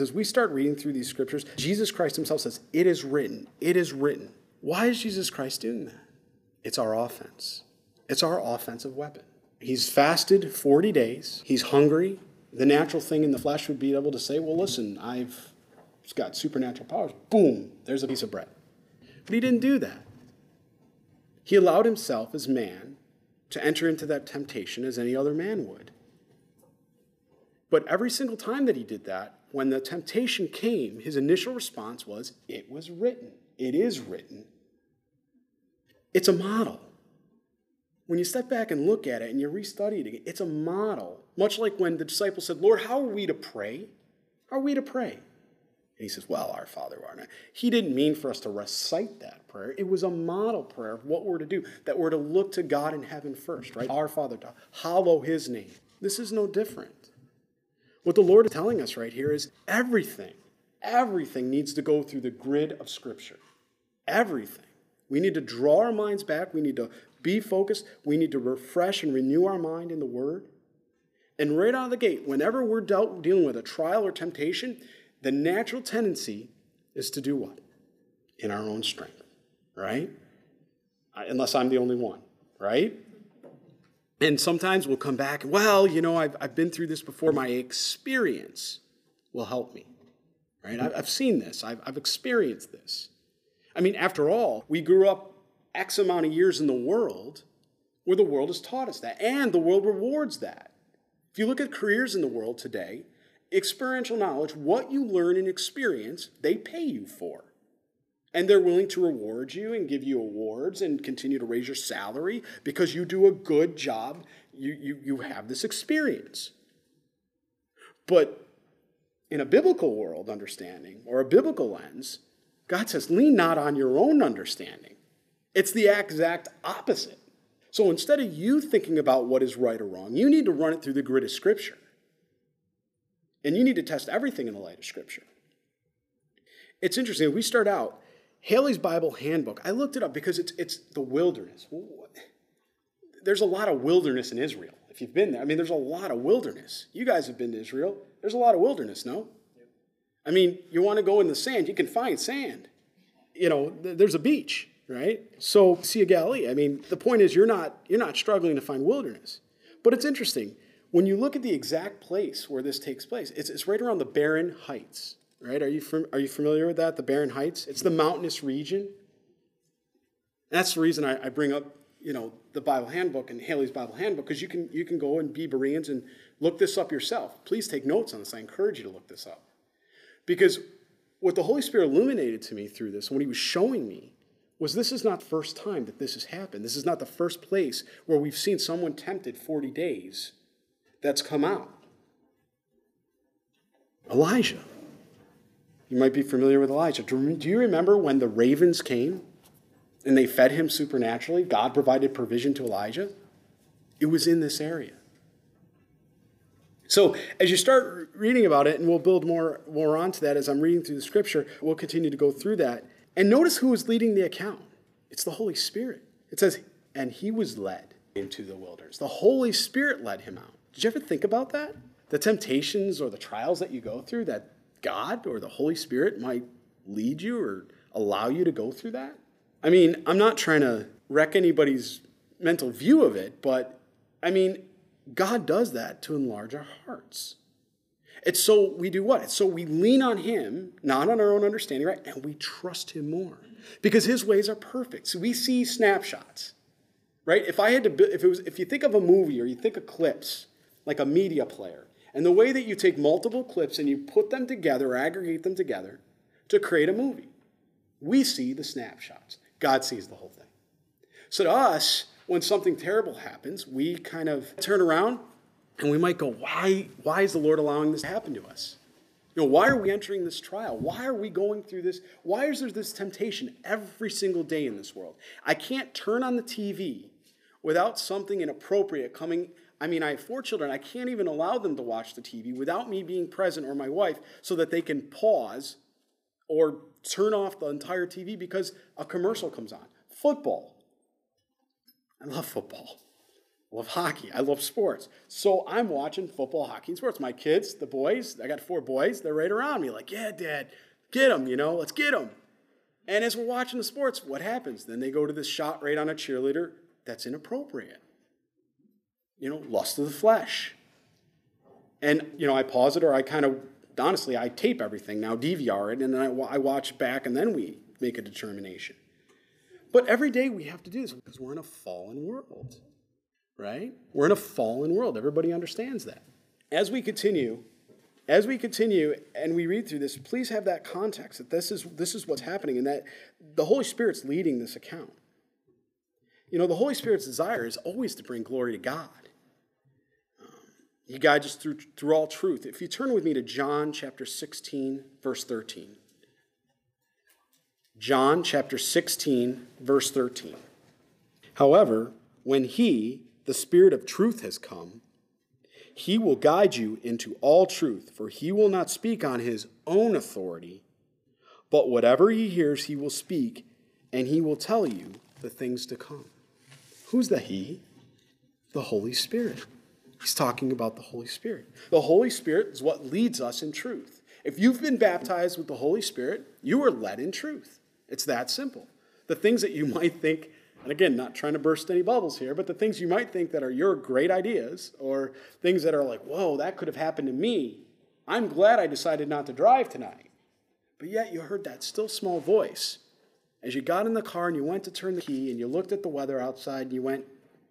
As we start reading through these scriptures, Jesus Christ himself says, it is written, it is written. Why is Jesus Christ doing that? It's our offense. It's our offensive weapon. He's fasted 40 days. He's hungry. The natural thing in the flesh would be able to say, well, listen, I've got supernatural powers. Boom, there's a piece of bread. But he didn't do that. He allowed himself as man to enter into that temptation as any other man would. But every single time that he did that, when the temptation came, his initial response was, it was written. It is written. It's a model. When you step back and look at it and you restudy it again, it's a model. Much like when the disciples said, Lord, how are we to pray? How are we to pray? And he says, well, our Father who art in heaven. He didn't mean for us to recite that prayer. It was a model prayer of what we're to do, that we're to look to God in heaven first, right? Our Father, to hallow his name. This is no different. What the Lord is telling us right here is everything needs to go through the grid of Scripture. Everything. We need to draw our minds back. We need to be focused. We need to refresh and renew our mind in the Word. And right out of the gate, whenever we're dealing with a trial or temptation, the natural tendency is to do what? In our own strength, right? Unless I'm the only one, right? And sometimes we'll come back, well, I've been through this before. My experience will help me, right? I've seen this. I've experienced this. I mean, after all, we grew up X amount of years in the world where the world has taught us that, and the world rewards that. If you look at careers in the world today, experiential knowledge, what you learn and experience, they pay you for. And they're willing to reward you and give you awards and continue to raise your salary because you do a good job. You have this experience. But in a biblical world understanding or a biblical lens, God says, lean not on your own understanding. It's the exact opposite. So instead of you thinking about what is right or wrong, you need to run it through the grid of Scripture. And you need to test everything in the light of Scripture. It's interesting. We start out, Haley's Bible Handbook. I looked it up because it's the wilderness. There's a lot of wilderness in Israel. If you've been there, there's a lot of wilderness. You guys have been to Israel. There's a lot of wilderness, no? You want to go in the sand, you can find sand. There's a beach, right? So, Sea of Galilee. The point is you're not struggling to find wilderness. But it's interesting. When you look at the exact place where this takes place, it's right around the Barren Heights. Right? Are you familiar with that? The Barren Heights? It's the mountainous region. And that's the reason I bring up, the Bible Handbook and Haley's Bible Handbook, because you can go and be Bereans and look this up yourself. Please take notes on this. I encourage you to look this up. Because what the Holy Spirit illuminated to me through this, what he was showing me, was this is not the first time that this has happened. This is not the first place where we've seen someone tempted 40 days that's come out. Elijah. You might be familiar with Elijah. Do you remember when the ravens came and they fed him supernaturally? God provided provision to Elijah. It was in this area. So as you start reading about it, and we'll build more onto that as I'm reading through the Scripture, we'll continue to go through that. And notice who was leading the account. It's the Holy Spirit. It says, and he was led into the wilderness. The Holy Spirit led him out. Did you ever think about that? The temptations or the trials that you go through, that God or the Holy Spirit might lead you or allow you to go through that? I'm not trying to wreck anybody's mental view of it, but God does that to enlarge our hearts. It's so we do what? It's so we lean on him, not on our own understanding, right? And we trust him more because his ways are perfect. So we see snapshots, right? If you think of a movie or you think of clips, like a media player, and the way that you take multiple clips and you put them together or aggregate them together to create a movie. We see the snapshots. God sees the whole thing. So to us, when something terrible happens, we kind of turn around and we might go, why is the Lord allowing this to happen to us? Why are we entering this trial? Why are we going through this? Why is there this temptation every single day in this world? I can't turn on the TV without something inappropriate coming. I have 4 children. I can't even allow them to watch the TV without me being present or my wife so that they can pause or turn off the entire TV because a commercial comes on. Football. I love football. I love hockey. I love sports. So I'm watching football, hockey, and sports. My kids, the boys, I got 4 boys, they're right around me like, yeah, Dad, get them, let's get them. And as we're watching the sports, what happens? Then they go to this shot right on a cheerleader that's inappropriate. Lust of the flesh. And, I pause it, or I kind of, honestly, I tape everything now, DVR it, and then I watch it back, and then we make a determination. But every day we have to do this because we're in a fallen world, right? We're in a fallen world. Everybody understands that. As we continue and we read through this, please have that context that this is what's happening and that the Holy Spirit's leading this account. The Holy Spirit's desire is always to bring glory to God. He guides us through all truth. If you turn with me to John chapter 16, verse 13. John chapter 16, verse 13. However, when he, the Spirit of truth, has come, he will guide you into all truth, for he will not speak on his own authority, but whatever he hears he will speak, and he will tell you the things to come. Who's the he? The Holy Spirit. He's talking about the Holy Spirit. The Holy Spirit is what leads us in truth. If you've been baptized with the Holy Spirit, you are led in truth. It's that simple. The things that you might think, and again, not trying to burst any bubbles here, but the things you might think that are your great ideas or things that are like, whoa, that could have happened to me. I'm glad I decided not to drive tonight. But yet you heard that still small voice as you got in the car and you went to turn the key and you looked at the weather outside and you went,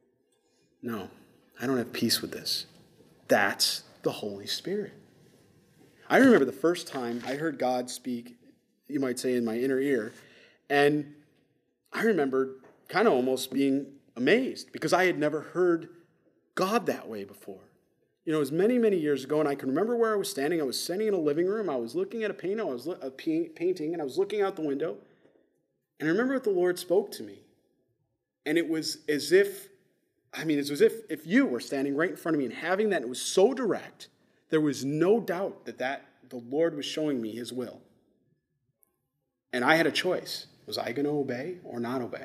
no, I don't have peace with this. That's the Holy Spirit. I remember the first time I heard God speak, you might say in my inner ear, and I remember kind of almost being amazed because I had never heard God that way before. It was many, many years ago, and I can remember where I was standing. I was standing in a living room. I was looking at a painting, and I was looking out the window, and I remember what the Lord spoke to me. And it was as if you were standing right in front of me and having that, and it was so direct, there was no doubt that the Lord was showing me his will. And I had a choice. Was I going to obey or not obey?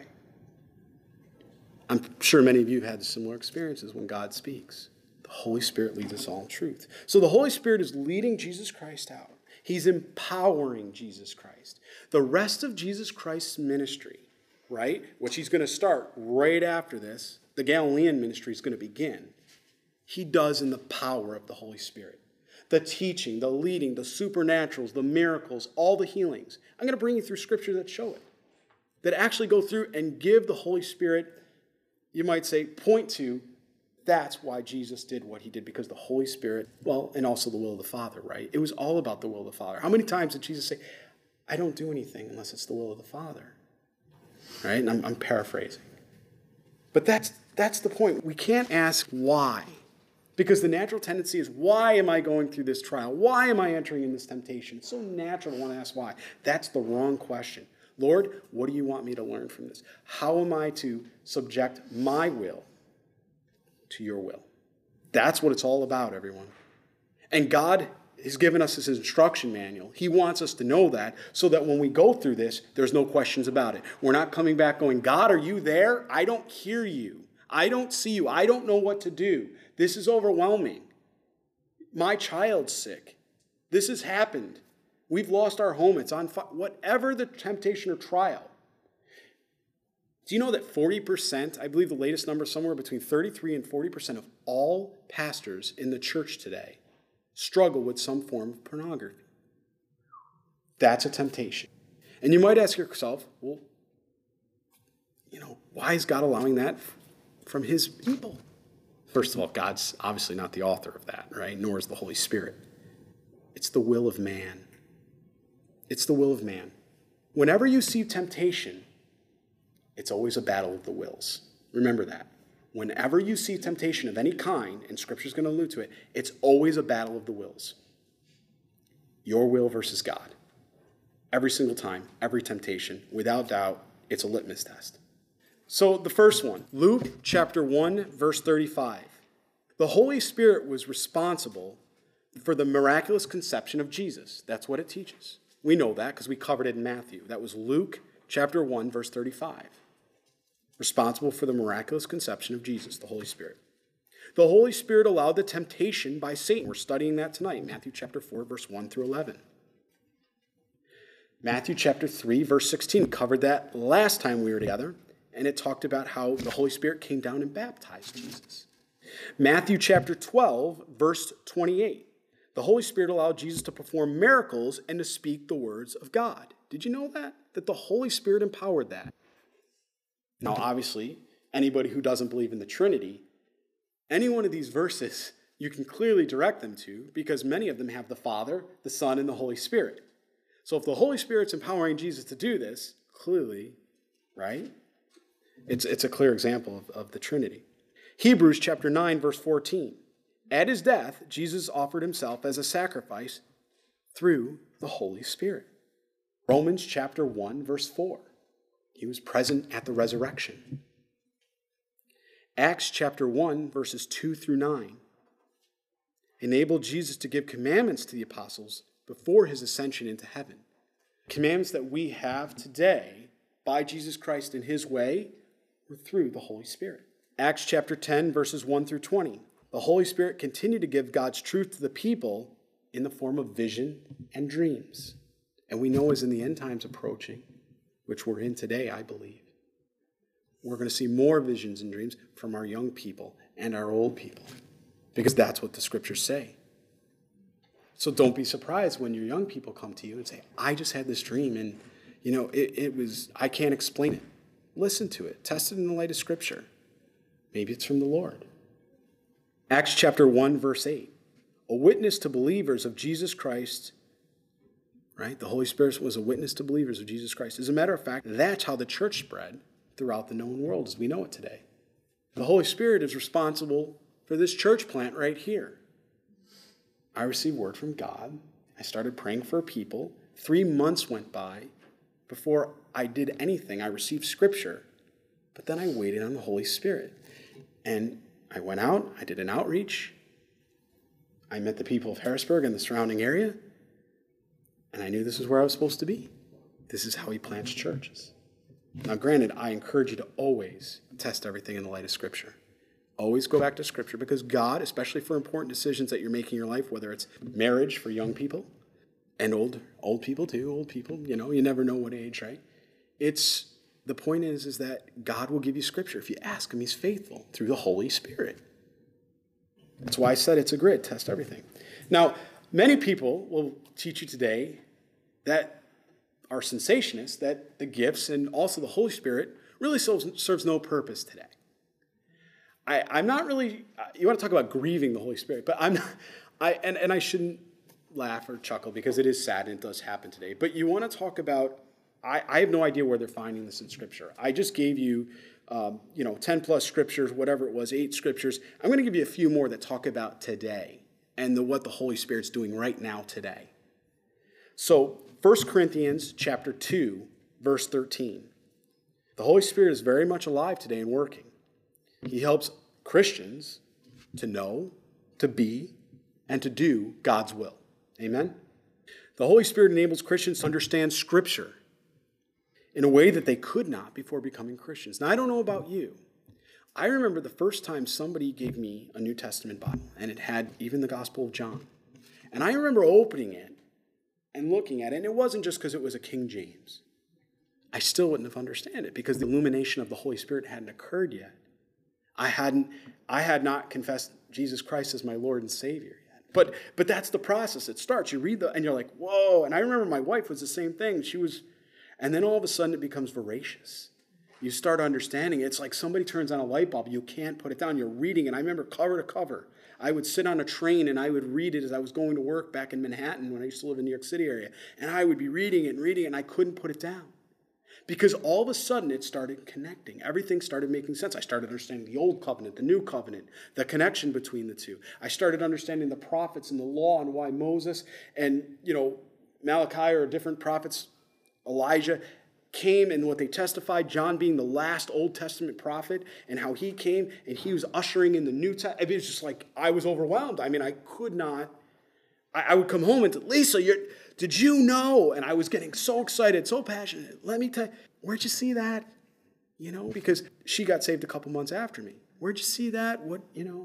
I'm sure many of you have had similar experiences when God speaks. The Holy Spirit leads us all in truth. So the Holy Spirit is leading Jesus Christ out. He's empowering Jesus Christ. The rest of Jesus Christ's ministry, right, which he's going to start right after this, the Galilean ministry is going to begin. He does in the power of the Holy Spirit. The teaching, the leading, the supernaturals, the miracles, all the healings. I'm going to bring you through scripture that show it. That actually go through and give the Holy Spirit, you might say, point to, that's why Jesus did what he did, because the Holy Spirit, and also the will of the Father, right? It was all about the will of the Father. How many times did Jesus say, I don't do anything unless it's the will of the Father? Right? And I'm paraphrasing. But that's the point. We can't ask why. Because the natural tendency is, why am I going through this trial? Why am I entering in this temptation? It's so natural to want to ask why. That's the wrong question. Lord, what do you want me to learn from this? How am I to subject my will to your will? That's what it's all about, everyone. And God has given us his instruction manual. He wants us to know that so that when we go through this, there's no questions about it. We're not coming back going, God, are you there? I don't hear you. I don't see you. I don't know what to do. This is overwhelming. My child's sick. This has happened. We've lost our home. It's on fire. Whatever the temptation or trial. Do you know that 40%, I believe the latest number is somewhere between 33 and 40% of all pastors in the church today struggle with some form of pornography? That's a temptation. And you might ask yourself, well, why is God allowing that from his people? First of all, God's obviously not the author of that, right? Nor is the Holy Spirit. It's the will of man. It's the will of man. Whenever you see temptation, it's always a battle of the wills. Remember that. Whenever you see temptation of any kind, and Scripture's going to allude to it, it's always a battle of the wills. Your will versus God. Every single time, every temptation, without doubt, it's a litmus test. So the first one, Luke chapter 1, verse 35. The Holy Spirit was responsible for the miraculous conception of Jesus. That's what it teaches. We know that because we covered it in Matthew. That was Luke chapter 1, verse 35. Responsible for the miraculous conception of Jesus, the Holy Spirit. The Holy Spirit allowed the temptation by Satan. We're studying that tonight, Matthew chapter 4, verse 1 through 11. Matthew chapter 3, verse 16, covered that last time we were together, and it talked about how the Holy Spirit came down and baptized Jesus. Matthew chapter 12, verse 28, the Holy Spirit allowed Jesus to perform miracles and to speak the words of God. Did you know that? That the Holy Spirit empowered that. Now, obviously, anybody who doesn't believe in the Trinity, any one of these verses, you can clearly direct them to, because many of them have the Father, the Son, and the Holy Spirit. So if the Holy Spirit's empowering Jesus to do this, clearly, right? It's a clear example of the Trinity. Hebrews chapter 9, verse 14. At his death, Jesus offered himself as a sacrifice through the Holy Spirit. Romans chapter 1, verse 4. He was present at the resurrection. Acts chapter 1, verses 2 through 9. Enabled Jesus to give commandments to the apostles before his ascension into heaven. Commandments that we have today by Jesus Christ in his way were through the Holy Spirit. Acts chapter 10, verses 1 through 20. The Holy Spirit continued to give God's truth to the people in the form of vision and dreams. And we know as in the end times approaching, which we're in today, I believe, we're going to see more visions and dreams from our young people and our old people, because that's what the scriptures say. So don't be surprised when your young people come to you and say, I just had this dream and, I can't explain it. Listen to it. Test it in the light of scripture. Maybe it's from the Lord. Acts chapter 1, verse 8. A witness to believers of Jesus Christ, right? The Holy Spirit was a witness to believers of Jesus Christ. As a matter of fact, that's how the church spread throughout the known world as we know it today. The Holy Spirit is responsible for this church plant right here. I received word from God. I started praying for people. 3 months went by before I did anything. I received scripture, but then I waited on the Holy Spirit. And I went out, I did an outreach. I met the people of Harrisburg and the surrounding area, and I knew this is where I was supposed to be. This is how he plants churches. Now, granted, I encourage you to always test everything in the light of Scripture. Always go back to Scripture, because God, especially for important decisions that you're making in your life, whether it's marriage for young people and old people too, old people, you never know what age, right? The point is that God will give you Scripture. If you ask him, he's faithful through the Holy Spirit. That's why I said it's a grid, test everything. Now, many people will teach you today that are cessationists, that the gifts and also the Holy Spirit really serves no purpose today. I'm not really, you want to talk about grieving the Holy Spirit, but I'm not, and I shouldn't laugh or chuckle because it is sad and it does happen today. But you want to talk about, I have no idea where they're finding this in Scripture. I just gave you, 10 plus scriptures, whatever it was, 8 scriptures. I'm going to give you a few more that talk about today and what the Holy Spirit's doing right now today. So 1 Corinthians chapter 2, verse 13. The Holy Spirit is very much alive today and working. He helps Christians to know, to be, and to do God's will. Amen? The Holy Spirit enables Christians to understand Scripture in a way that they could not before becoming Christians. Now, I don't know about you. I remember the first time somebody gave me a New Testament Bible, and it had even the Gospel of John. And I remember opening it and looking at it, and it wasn't just because it was a King James. I still wouldn't have understood it because the illumination of the Holy Spirit hadn't occurred yet. I had not confessed Jesus Christ as my Lord and Savior yet. But that's the process. It starts. You read and you're like, whoa. And I remember my wife was the same thing. And then all of a sudden it becomes voracious. You start understanding it. It's like somebody turns on a light bulb. You can't put it down. You're reading. And I remember cover to cover. I would sit on a train and I would read it as I was going to work back in Manhattan when I used to live in the New York City area. And I would be reading it, and I couldn't put it down. Because all of a sudden it started connecting. Everything started making sense. I started understanding the Old Covenant, the New Covenant, the connection between the two. I started understanding the prophets and the law and why Moses and, Malachi or different prophets, Elijah, came and what they testified, John being the last Old Testament prophet, and how he came and he was ushering in the New Testament. It was just like, I was overwhelmed. I mean, I could not. I would come home and Lisa, did you know? And I was getting so excited, so passionate. Let me tell you, where'd you see that? Because she got saved a couple months after me. Where'd you see that?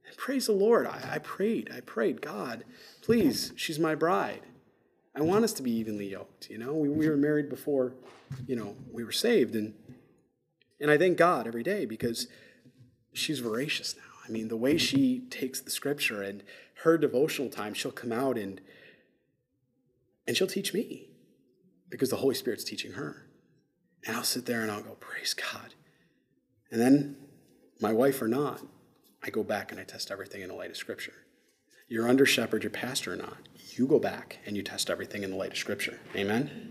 And praise the Lord. I prayed, God, please, she's my bride. I want us to be evenly yoked. We were married before, we were saved. And I thank God every day because she's voracious now. I mean, the way she takes the scripture and her devotional time, she'll come out and she'll teach me because the Holy Spirit's teaching her. And I'll sit there and I'll go, praise God. And then, my wife or not, I go back and I test everything in the light of scripture. You're under shepherd, your pastor or not, you go back and you test everything in the light of scripture. Amen?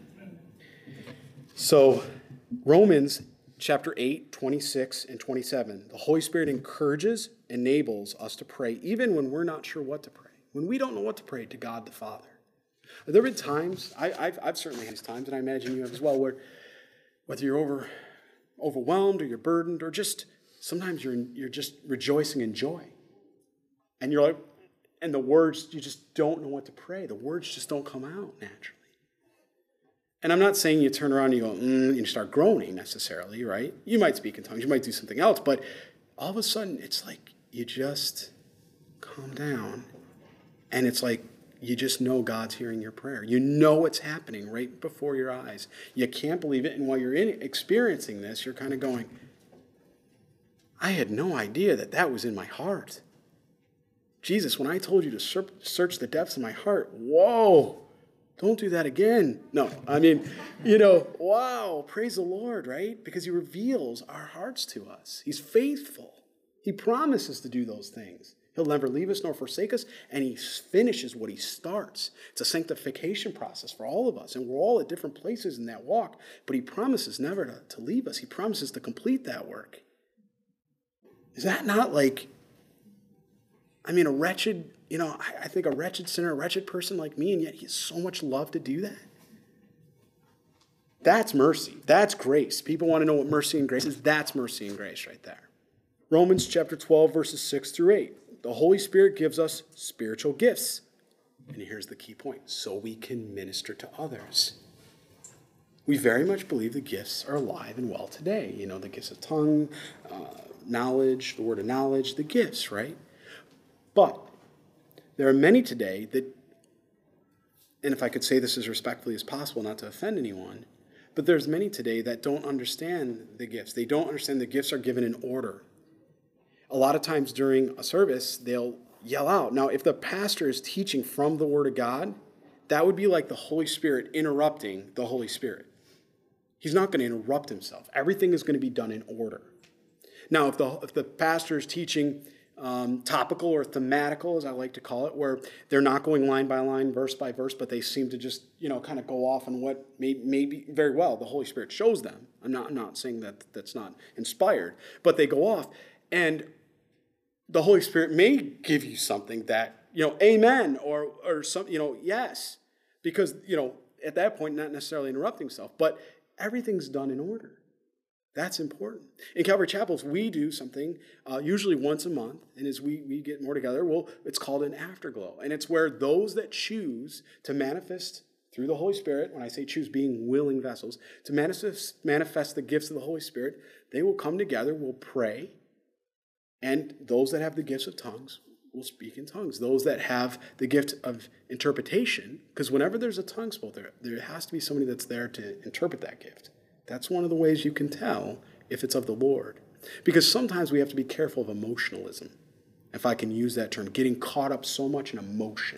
So, Romans chapter 8, 26 and 27. The Holy Spirit encourages, enables us to pray even when we're not sure what to pray. When we don't know what to pray to God the Father. There have been times, I've certainly had these times, and I imagine you have as well, where whether you're overwhelmed or you're burdened or just sometimes you're just rejoicing in joy. And you're like, and the words, you just don't know what to pray. The words just don't come out naturally. And I'm not saying you turn around and you go, and you start groaning necessarily, right? You might speak in tongues, you might do something else, but all of a sudden it's like you just calm down. And it's like you just know God's hearing your prayer. You know what's happening right before your eyes. You can't believe it. And while you're experiencing this, you're kind of going, I had no idea that was in my heart. Jesus, when I told you to search the depths of my heart, whoa, don't do that again. No, I mean, wow, praise the Lord, right? Because he reveals our hearts to us. He's faithful. He promises to do those things. He'll never leave us nor forsake us, and he finishes what he starts. It's a sanctification process for all of us, and we're all at different places in that walk, but he promises never to leave us. He promises to complete that work. Is that not a wretched, I think a wretched sinner, a wretched person like me, and yet he has so much love to do that? That's mercy. That's grace. People want to know what mercy and grace is. That's mercy and grace right there. Romans chapter 12, verses 6 through 8. The Holy Spirit gives us spiritual gifts. And here's the key point. So we can minister to others. We very much believe the gifts are alive and well today. The gifts of tongue, knowledge, the word of knowledge, the gifts, right? But there are many today that, and if I could say this as respectfully as possible, not to offend anyone, but there's many today that don't understand the gifts. They don't understand the gifts are given in order. A lot of times during a service, they'll yell out. Now, if the pastor is teaching from the Word of God, that would be like the Holy Spirit interrupting the Holy Spirit. He's not going to interrupt himself. Everything is going to be done in order. Now, if the pastor is teaching topical or thematical, as I like to call it, where they're not going line by line, verse by verse, but they seem to just, kind of go off on what may be very well the Holy Spirit shows them. I'm not saying that's not inspired, but they go off, and the Holy Spirit may give you something that, amen, or some, yes, because, at that point, not necessarily interrupting himself, but everything's done in order. That's important. In Calvary Chapels, we do something usually once a month, and as we get more together, it's called an afterglow, and it's where those that choose to manifest through the Holy Spirit, when I say choose, being willing vessels, to manifest the gifts of the Holy Spirit, they will come together, will pray, and those that have the gifts of tongues will speak in tongues. Those that have the gift of interpretation, because whenever there's a tongue spoke, there has to be somebody that's there to interpret that gift. That's one of the ways you can tell if it's of the Lord. Because sometimes we have to be careful of emotionalism, if I can use that term, getting caught up so much in emotion.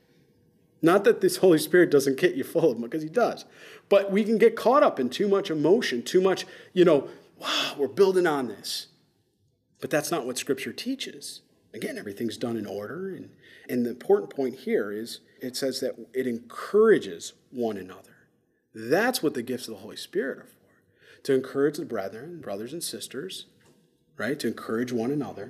Not that this Holy Spirit doesn't get you full of them, because he does. But we can get caught up in too much emotion, too much, wow, we're building on this. But that's not what Scripture teaches. Again, everything's done in order. And the important point here is it says that it encourages one another. That's what the gifts of the Holy Spirit are for. To encourage the brethren, brothers and sisters, right? To encourage one another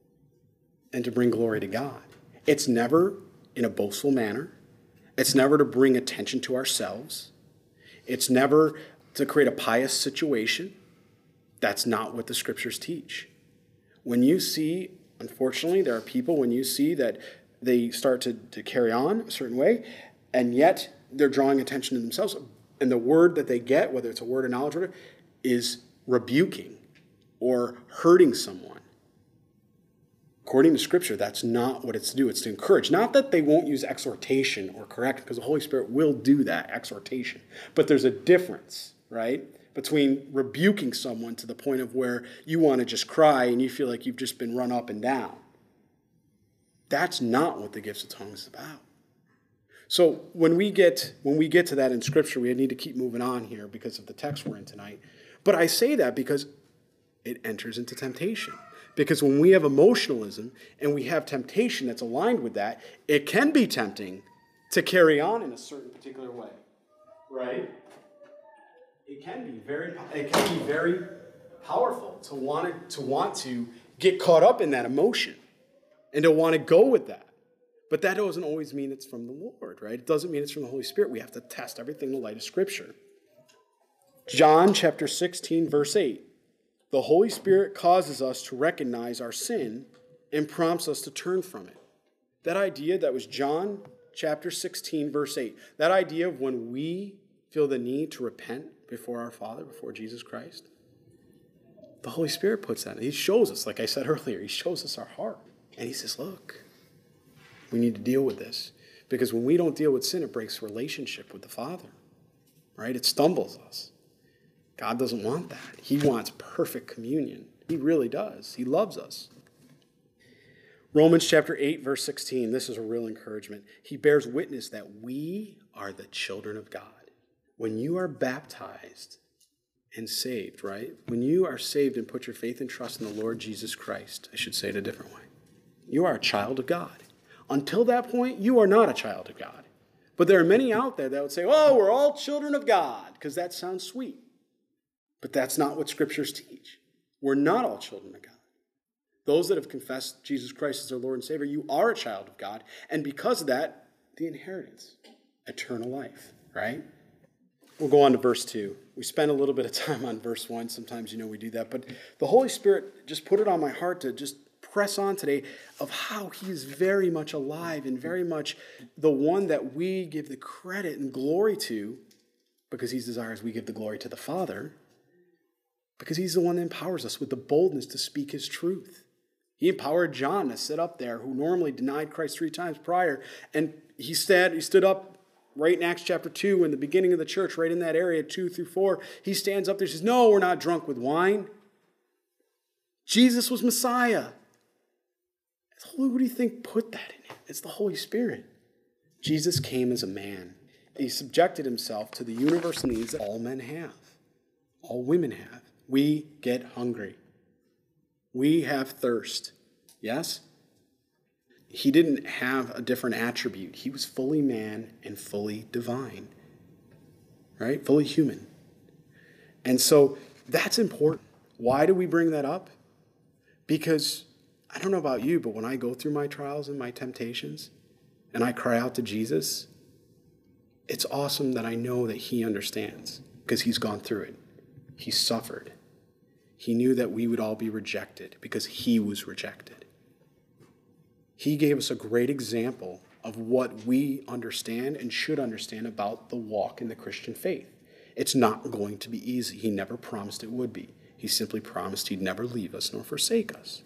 and to bring glory to God. It's never in a boastful manner. It's never to bring attention to ourselves. It's never to create a pious situation. That's not what the Scriptures teach. When you see, unfortunately, there are people, when you see that they start to carry on a certain way, and yet they're drawing attention to themselves, and the word that they get, whether it's a word of knowledge or whatever, is rebuking or hurting someone. According to Scripture, that's not what it's to do. It's to encourage. Not that they won't use exhortation or correction, because the Holy Spirit will do that, exhortation. But there's a difference, right, between rebuking someone to the point of where you want to just cry and you feel like you've just been run up and down. That's not what the gifts of tongues is about. So when we get to that in Scripture, we need to keep moving on here because of the text we're in tonight. But I say that because it enters into temptation. Because when we have emotionalism and we have temptation that's aligned with that, it can be tempting to carry on in a certain particular way, right? It can be very powerful to want to get caught up in that emotion and to want to go with that. But that doesn't always mean it's from the Lord, right? It doesn't mean it's from the Holy Spirit. We have to test everything in the light of Scripture. John chapter 16, verse 8. The Holy Spirit causes us to recognize our sin and prompts us to turn from it. That idea, that was John chapter 16, verse 8. That idea of when we feel the need to repent before our Father, before Jesus Christ, the Holy Spirit puts that. He shows us, like I said earlier, he shows us our heart. And he says, look, we need to deal with this. Because when we don't deal with sin, it breaks relationship with the Father, right? It stumbles us. God doesn't want that. He wants perfect communion. He really does. He loves us. Romans chapter 8, verse 16. This is a real encouragement. He bears witness that we are the children of God. When you are baptized and saved, right? When you are saved and put your faith and trust in the Lord Jesus Christ, I should say it a different way. You are a child of God. Until that point, you are not a child of God. But there are many out there that would say, oh, we're all children of God, because that sounds sweet. But that's not what Scriptures teach. We're not all children of God. Those that have confessed Jesus Christ as their Lord and Savior, you are a child of God. And because of that, the inheritance, eternal life, right? We'll go on to verse 2. We spent a little bit of time on verse 1. Sometimes, we do that. But the Holy Spirit just put it on my heart to just press on today of how he is very much alive and very much the one that we give the credit and glory to, because he desires we give the glory to the Father, because he's the one that empowers us with the boldness to speak his truth. He empowered John to sit up there, who normally denied Christ 3 times prior, and he stood up right in Acts chapter 2, in the beginning of the church, right in that area, 2 through 4. He stands up there and says, no, we're not drunk with wine. Jesus was Messiah. Who do you think put that in him? It's the Holy Spirit. Jesus came as a man. He subjected himself to the universal needs that all men have, all women have. We get hungry. We have thirst. Yes? He didn't have a different attribute. He was fully man and fully divine. Right? Fully human. And so that's important. Why do we bring that up? Because I don't know about you, but when I go through my trials and my temptations and I cry out to Jesus, it's awesome that I know that he understands because he's gone through it. He suffered. He knew that we would all be rejected because he was rejected. He gave us a great example of what we understand and should understand about the walk in the Christian faith. It's not going to be easy. He never promised it would be. He simply promised he'd never leave us nor forsake us.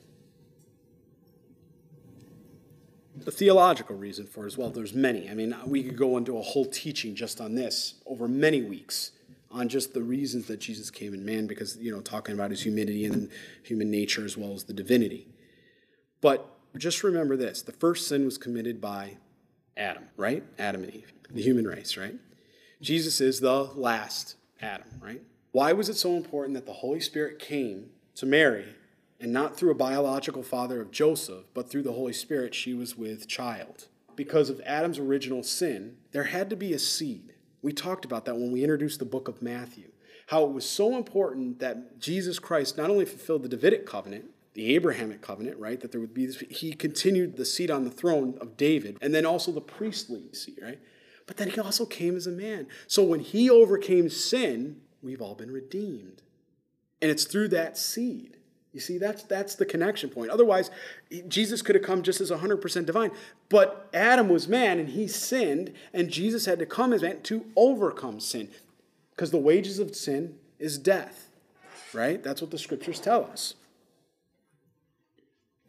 The theological reason for it as well, there's many. We could go into a whole teaching just on this over many weeks on just the reasons that Jesus came in man because, talking about his humanity and human nature as well as the divinity. But just remember this. The first sin was committed by Adam, right? Adam and Eve, the human race, right? Jesus is the last Adam, right? Why was it so important that the Holy Spirit came to Mary and not through a biological father of Joseph, but through the Holy Spirit she was with child? Because of Adam's original sin, there had to be a seed. We talked about that when we introduced the book of Matthew, how it was so important that Jesus Christ not only fulfilled the Davidic covenant, the Abrahamic covenant, right, that there would be this, he continued the seat on the throne of David, and then also the priestly seat, right? But then he also came as a man. So when he overcame sin, we've all been redeemed. And it's through that seed. You see, that's the connection point. Otherwise, Jesus could have come just as 100% divine. But Adam was man, and he sinned, and Jesus had to come as man to overcome sin. Because the wages of sin is death, right? That's what the Scriptures tell us.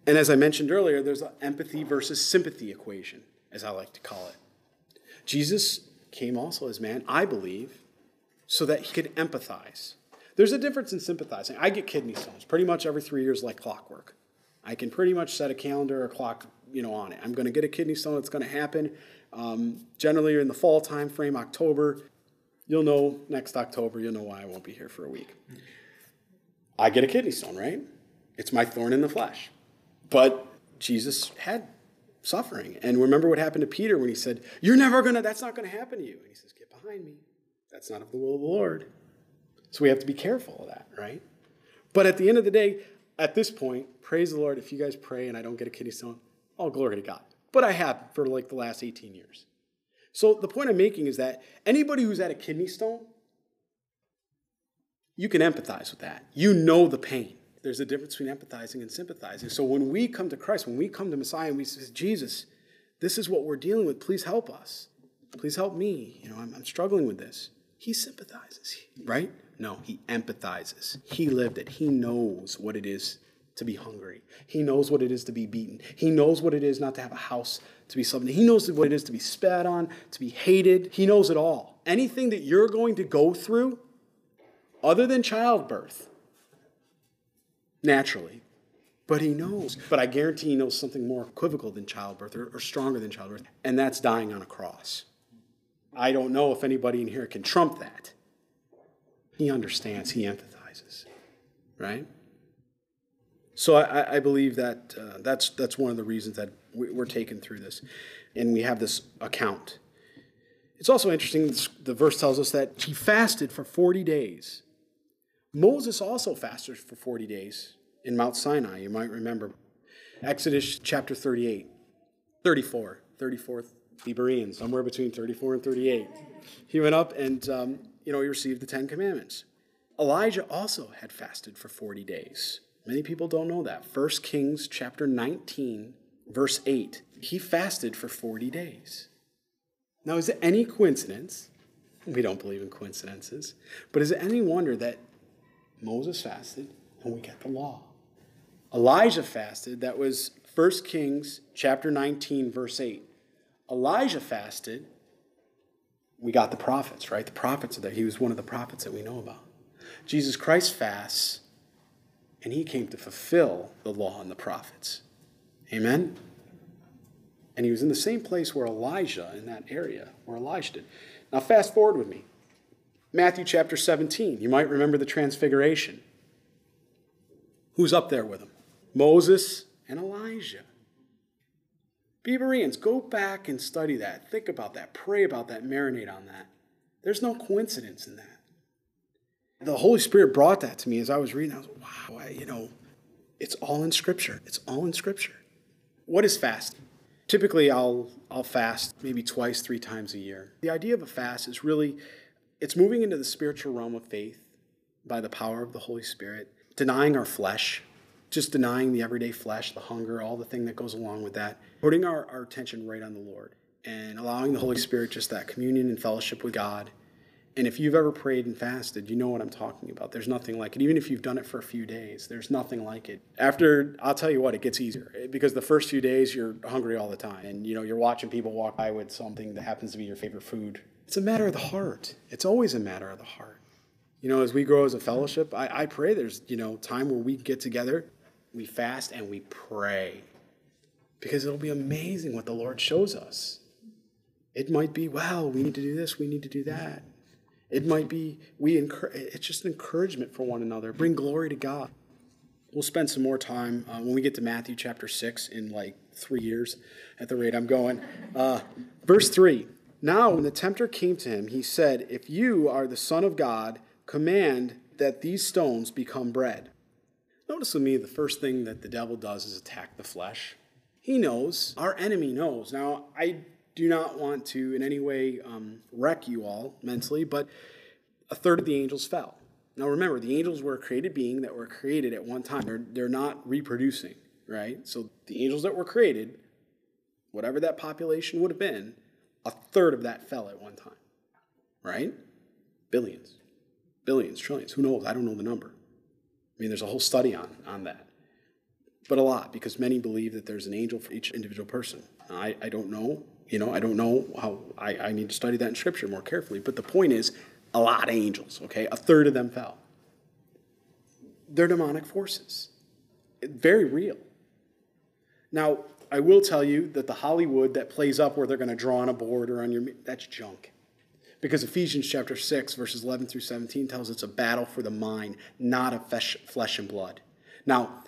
And as I mentioned earlier, there's an empathy versus sympathy equation, as I like to call it. Jesus came also as man, I believe, so that he could empathize. There's a difference in sympathizing. I get kidney stones pretty much every 3 years like clockwork. I can pretty much set a calendar or clock, on it. I'm going to get a kidney stone. It's going to happen. Generally in the fall time frame, October. You'll know next October, you'll know why I won't be here for a week. I get a kidney stone, right? It's my thorn in the flesh. But Jesus had suffering. And remember what happened to Peter when he said, that's not going to happen to you. And he says, get behind me. That's not of the will of the Lord. So we have to be careful of that, right? But at the end of the day, at this point, praise the Lord, if you guys pray and I don't get a kidney stone, all glory to God. But I have for like the last 18 years. So the point I'm making is that anybody who's had a kidney stone, you can empathize with that. You know the pain. There's a difference between empathizing and sympathizing. So when we come to Christ, when we come to Messiah and we say, Jesus, this is what we're dealing with. Please help us. Please help me. I'm struggling with this. He sympathizes, right? No, he empathizes. He lived it. He knows what it is to be hungry. He knows what it is to be beaten. He knows what it is not to have a house to be slept in. He knows what it is to be spat on, to be hated. He knows it all. Anything that you're going to go through, other than childbirth, naturally, but he knows. But I guarantee he knows something more equivocal than childbirth or stronger than childbirth, and that's dying on a cross. I don't know if anybody in here can trump that. He understands. He empathizes, right? So I believe that that's one of the reasons that we're taken through this, and we have this account. It's also interesting, the verse tells us that he fasted for 40 days. Moses also fasted for 40 days in Mount Sinai, you might remember. Exodus chapter 34, the Bereans, somewhere between 34 and 38. He went up and, he received the 10 Commandments. Elijah also had fasted for 40 days. Many people don't know that. 1 Kings chapter 19, verse 8. He fasted for 40 days. Now, is it any coincidence? We don't believe in coincidences. But is it any wonder that Moses fasted and we get the law? Elijah fasted. That was 1 Kings chapter 19, verse 8. Elijah fasted. We got the prophets, right? The prophets are there. He was one of the prophets that we know about. Jesus Christ fasts, and he came to fulfill the law and the prophets. Amen? And he was in the same place where Elijah, in that area, where Elijah did. Now fast forward with me. Matthew chapter 17. You might remember the transfiguration. Who's up there with him? Moses and Elijah. Bereans, go back and study that. Think about that. Pray about that. Marinate on that. There's no coincidence in that. The Holy Spirit brought that to me as I was reading. I was like, wow, it's all in Scripture. It's all in Scripture. What is fasting? Typically, I'll fast maybe 2, 3 times a year. The idea of a fast is really, it's moving into the spiritual realm of faith by the power of the Holy Spirit, denying our flesh, just denying the everyday flesh, the hunger, all the thing that goes along with that, putting our attention right on the Lord and allowing the Holy Spirit just that communion and fellowship with God. And if you've ever prayed and fasted, you know what I'm talking about. There's nothing like it. Even if you've done it for a few days, there's nothing like it. After, I'll tell you what, it gets easier. Because the first few days, you're hungry all the time. And, you're watching people walk by with something that happens to be your favorite food. It's a matter of the heart. It's always a matter of the heart. As we grow as a fellowship, I pray there's, time where we get together, we fast, and we pray. Because it'll be amazing what the Lord shows us. It might be, wow, we need to do this, we need to do that. It might be, it's just an encouragement for one another. Bring glory to God. We'll spend some more time when we get to Matthew chapter 6 in 3 years at the rate I'm going. Verse 3, now when the tempter came to him, he said, if you are the Son of God, command that these stones become bread. Notice with me, the first thing that the devil does is attack the flesh. He knows, our enemy knows. Now, I do not want to in any way wreck you all mentally, but a third of the angels fell. Now remember, the angels were a created being that were created at one time. They're not reproducing, right? So the angels that were created, whatever that population would have been, a third of that fell at one time, right? Billions, trillions, who knows? I don't know the number. There's a whole study on that. but a lot, because many believe that there's an angel for each individual person. I don't know. I don't know how. I need to study that in Scripture more carefully. But the point is, a lot of angels, okay? A third of them fell. They're demonic forces. Very real. Now, I will tell you that the Hollywood that plays up where they're going to draw on a board or on your, that's junk. Because Ephesians chapter 6, verses 11 through 17 tells us it's a battle for the mind, not of flesh and blood. Now,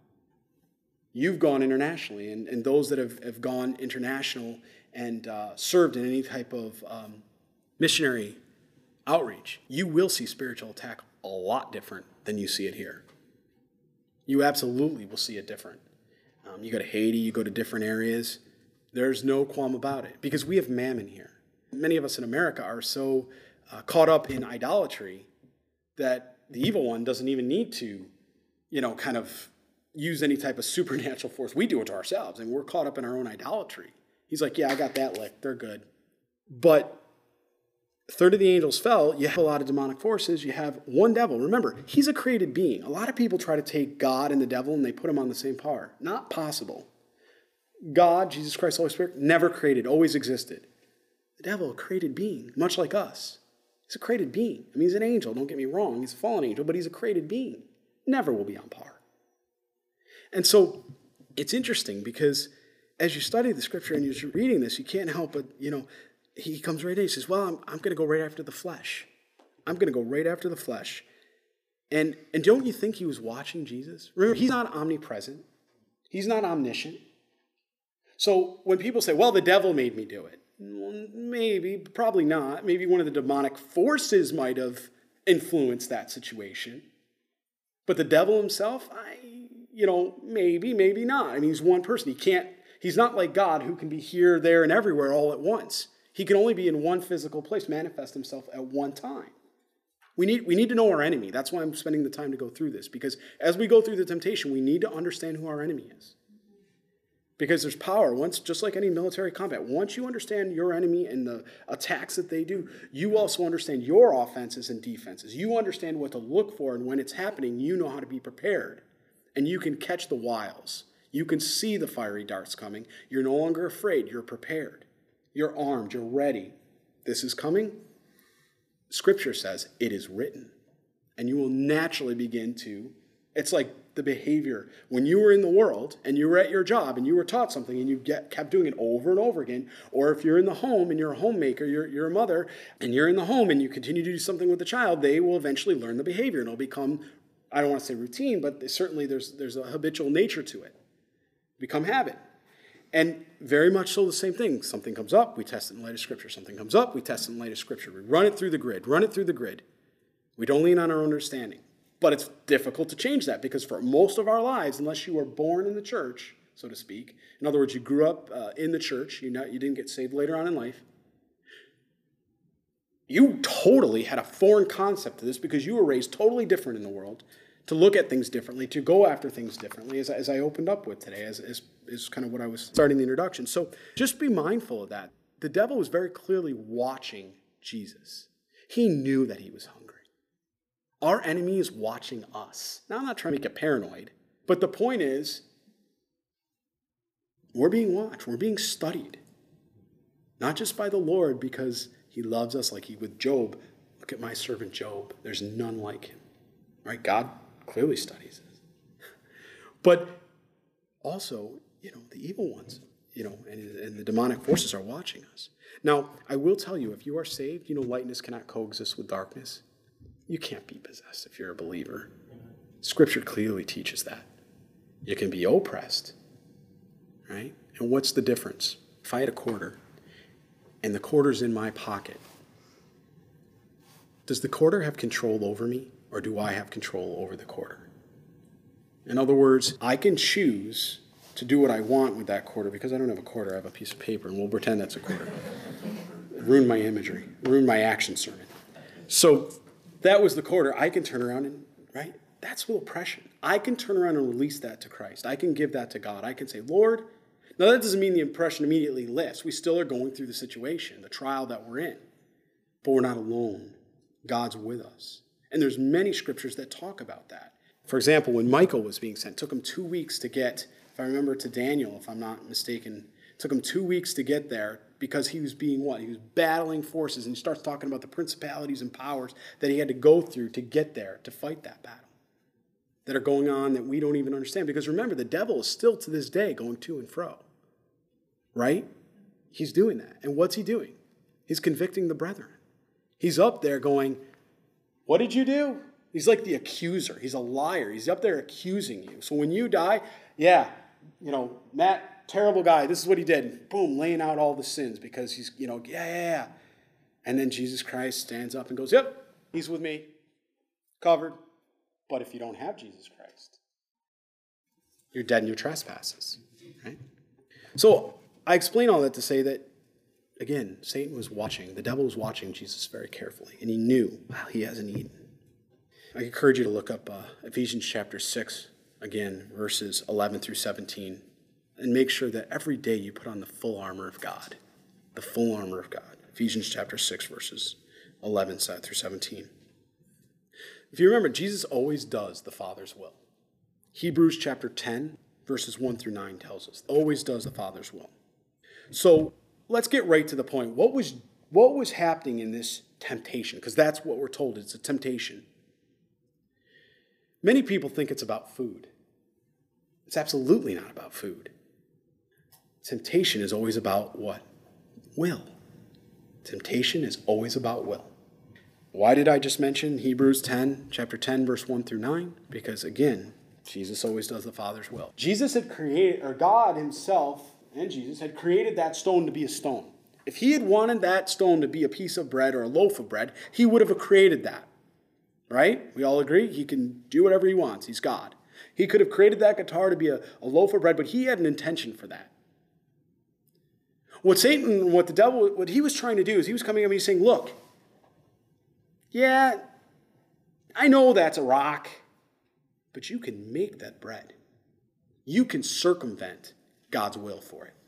you've gone internationally, and those that have gone international and served in any type of missionary outreach, you will see spiritual attack a lot different than you see it here. You absolutely will see it different. You go to Haiti, you go to different areas. There's no qualm about it, because we have mammon here. Many of us in America are so caught up in idolatry that the evil one doesn't even need to, kind of use any type of supernatural force. We do it to ourselves, and we're caught up in our own idolatry. He's like, yeah, I got that lick. They're good. But a third of the angels fell. You have a lot of demonic forces. You have one devil. Remember, he's a created being. A lot of people try to take God and the devil and they put them on the same par. Not possible. God, Jesus Christ, Holy Spirit, never created, always existed. The devil, a created being, much like us. He's a created being. I mean, he's an angel, don't get me wrong. He's a fallen angel, but he's a created being. Never will be on par. And so it's interesting, because as you study the Scripture and you're reading this, you can't help but, he comes right in. He says, well, I'm going to go right after the flesh. I'm going to go right after the flesh. And don't you think he was watching Jesus? Remember, he's not omnipresent. He's not omniscient. So when people say, well, the devil made me do it, well, maybe, probably not. Maybe one of the demonic forces might have influenced that situation. But the devil himself, maybe, maybe not. I mean, he's one person. He's not like God, who can be here, there, and everywhere all at once. He can only be in one physical place, manifest himself at one time. We need to know our enemy. That's why I'm spending the time to go through this, because as we go through the temptation, we need to understand who our enemy is. Because there's power. Just like any military combat, once you understand your enemy and the attacks that they do, you also understand your offenses and defenses. You understand what to look for, and when it's happening, you know how to be prepared. And you can catch the wiles. You can see the fiery darts coming. You're no longer afraid. You're prepared. You're armed. You're ready. This is coming. Scripture says it is written. And you will naturally begin to, it's like the behavior. When you were in the world and you were at your job and you were taught something and you kept doing it over and over again, or if you're in the home and you're a homemaker, you're a mother, and you're in the home and you continue to do something with the child, they will eventually learn the behavior, and it'll become, I don't want to say routine, but certainly there's a habitual nature to it. Become habit. And very much so the same thing. Something comes up, we test it in light of Scripture. Something comes up, we test it in light of Scripture. We run it through the grid. We don't lean on our understanding. But it's difficult to change that, because for most of our lives, unless you were born in the church, so to speak, in other words, you grew up in the church, you didn't get saved later on in life, you totally had a foreign concept to this, because you were raised totally different in the world, to look at things differently, to go after things differently, as I opened up with today, is kind of what I was starting the introduction. So just be mindful of that. The devil was very clearly watching Jesus. He knew that he was hungry. Our enemy is watching us. Now, I'm not trying to make it paranoid, but the point is, we're being watched. We're being studied. Not just by the Lord, because he loves us, like he with Job. Look at my servant Job. There's none like him. Right? God clearly studies us. But also, the evil ones, and the demonic forces are watching us. Now, I will tell you, if you are saved, lightness cannot coexist with darkness. You can't be possessed if you're a believer. Scripture clearly teaches that. You can be oppressed, right? And what's the difference? If I had a quarter and the quarter's in my pocket, does the quarter have control over me, or do I have control over the quarter? In other words, I can choose to do what I want with that quarter. Because I don't have a quarter, I have a piece of paper, and we'll pretend that's a quarter. Ruin my imagery, ruin my action sermon. So that was the quarter. I can turn around and, right? That's with oppression. I can turn around and release that to Christ. I can give that to God. I can say, Lord, now that doesn't mean the oppression immediately lifts. We still are going through the situation, the trial that we're in. But we're not alone. God's with us. And there's many scriptures that talk about that. For example, when Michael was being sent, it took him 2 weeks to get, if I remember to Daniel, if I'm not mistaken, it took him 2 weeks to get there because he was being what? He was battling forces, and he starts talking about the principalities and powers that he had to go through to get there, to fight that battle, that are going on that we don't even understand. Because remember, the devil is still to this day going to and fro, right? He's doing that. And what's he doing? He's convicting the brethren. He's up there going, what did you do? He's like the accuser. He's a liar. He's up there accusing you. So when you die, Matt, terrible guy. This is what he did. And boom, laying out all the sins because he's, yeah. And then Jesus Christ stands up and goes, yep, he's with me, covered. But if you don't have Jesus Christ, you're dead in your trespasses, right? So I explain all that to say that, again, Satan was watching. The devil was watching Jesus very carefully. And he knew, wow, he hasn't eaten. I encourage you to look up Ephesians chapter 6, again, verses 11 through 17, and make sure that every day you put on the full armor of God. The full armor of God. Ephesians chapter 6, verses 11 through 17. If you remember, Jesus always does the Father's will. Hebrews chapter 10, verses 1 through 9 tells us, always does the Father's will. So let's get right to the point. What was happening in this temptation? Because that's what we're told. It's a temptation. Many people think it's about food. It's absolutely not about food. Temptation is always about what? Will. Temptation is always about will. Why did I just mention Hebrews 10, chapter 10, verse 1 through 9? Because again, Jesus always does the Father's will. God himself and Jesus had created that stone to be a stone. If he had wanted that stone to be a piece of bread or a loaf of bread, he would have created that. Right? We all agree? He can do whatever he wants. He's God. He could have created that guitar to be a loaf of bread, but he had an intention for that. What the devil, what he was trying to do is he was coming at me saying, look, yeah, I know that's a rock, but you can make that bread. You can circumvent God's will for it.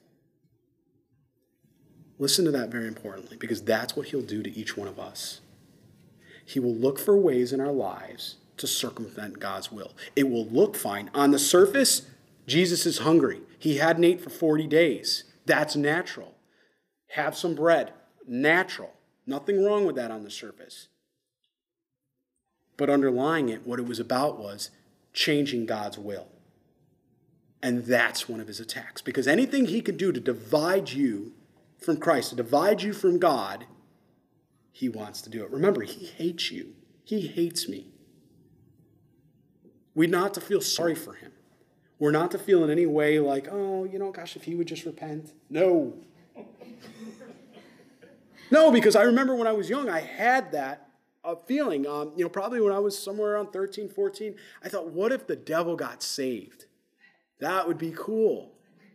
Listen to that very importantly, because that's what he'll do to each one of us. He will look for ways in our lives to circumvent God's will. It will look fine. On the surface, Jesus is hungry. He hadn't ate for 40 days. That's natural. Have some bread. Natural. Nothing wrong with that on the surface. But underlying it, what it was about was changing God's will. And that's one of his attacks. Because anything he could do to divide you from Christ, to divide you from God, he wants to do it. Remember, he hates you. He hates me. We're not to feel sorry for him. We're not to feel in any way like, oh, gosh, if he would just repent. No. No, because I remember when I was young, I had that feeling. Probably when I was somewhere around 13, 14, I thought, what if the devil got saved? That would be cool.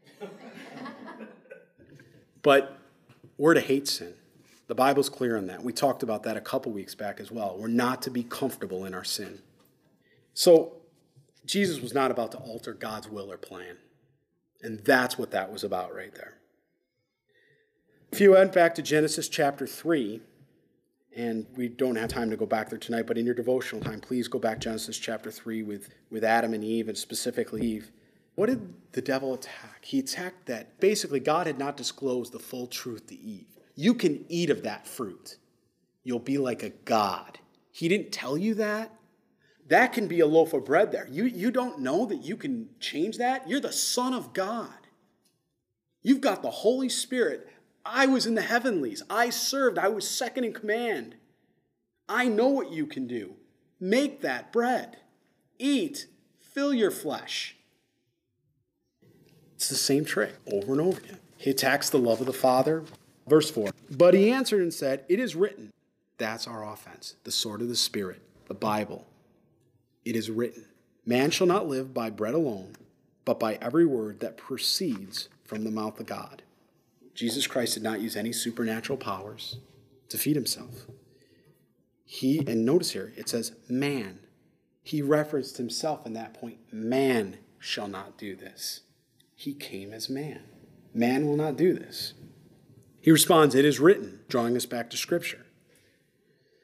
But we're to hate sin. The Bible's clear on that. We talked about that a couple weeks back as well. We're not to be comfortable in our sin. So Jesus was not about to alter God's will or plan. And that's what that was about right there. If you went back to Genesis chapter 3, and we don't have time to go back there tonight, but in your devotional time, please go back to Genesis chapter 3 with Adam and Eve, and specifically Eve. What did the devil attack? He attacked that basically God had not disclosed the full truth to Eve. You can eat of that fruit. You'll be like a god. He didn't tell you that. That can be a loaf of bread there. You don't know that you can change that? You're the Son of God. You've got the Holy Spirit. I was in the heavenlies. I served. I was second in command. I know what you can do. Make that bread. Eat. Fill your flesh. It's the same trick over and over again. He attacks the love of the Father. Verse 4, but he answered and said, it is written. That's our offense, the sword of the Spirit, the Bible. It is written, man shall not live by bread alone, but by every word that proceeds from the mouth of God. Jesus Christ did not use any supernatural powers to feed himself. And notice here, it says man. He referenced himself in that point. Man shall not do this. He came as man. Man will not do this. He responds, it is written, drawing us back to Scripture.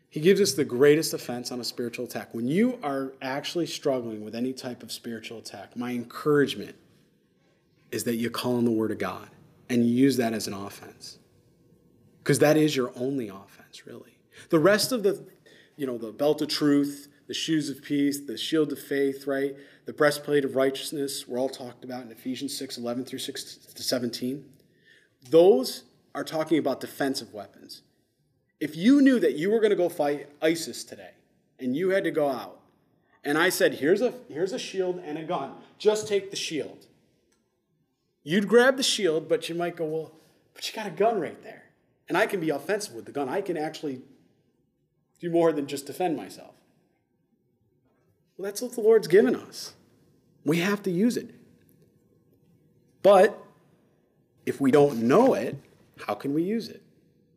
He gives us the greatest defense on a spiritual attack. When you are actually struggling with any type of spiritual attack, my encouragement is that you call on the Word of God and you use that as an offense. Because that is your only offense, really. The rest of the belt of truth, the shoes of peace, the shield of faith, right? The breastplate of righteousness, we're all talked about in Ephesians 6:11 through 6 to 17. Those are talking about defensive weapons. If you knew that you were going to go fight ISIS today, and you had to go out, and I said, here's a shield and a gun, just take the shield. You'd grab the shield, but you might go, well, but you got a gun right there. And I can be offensive with the gun. I can actually do more than just defend myself. Well, that's what the Lord's given us. We have to use it. But if we don't know it, how can we use it?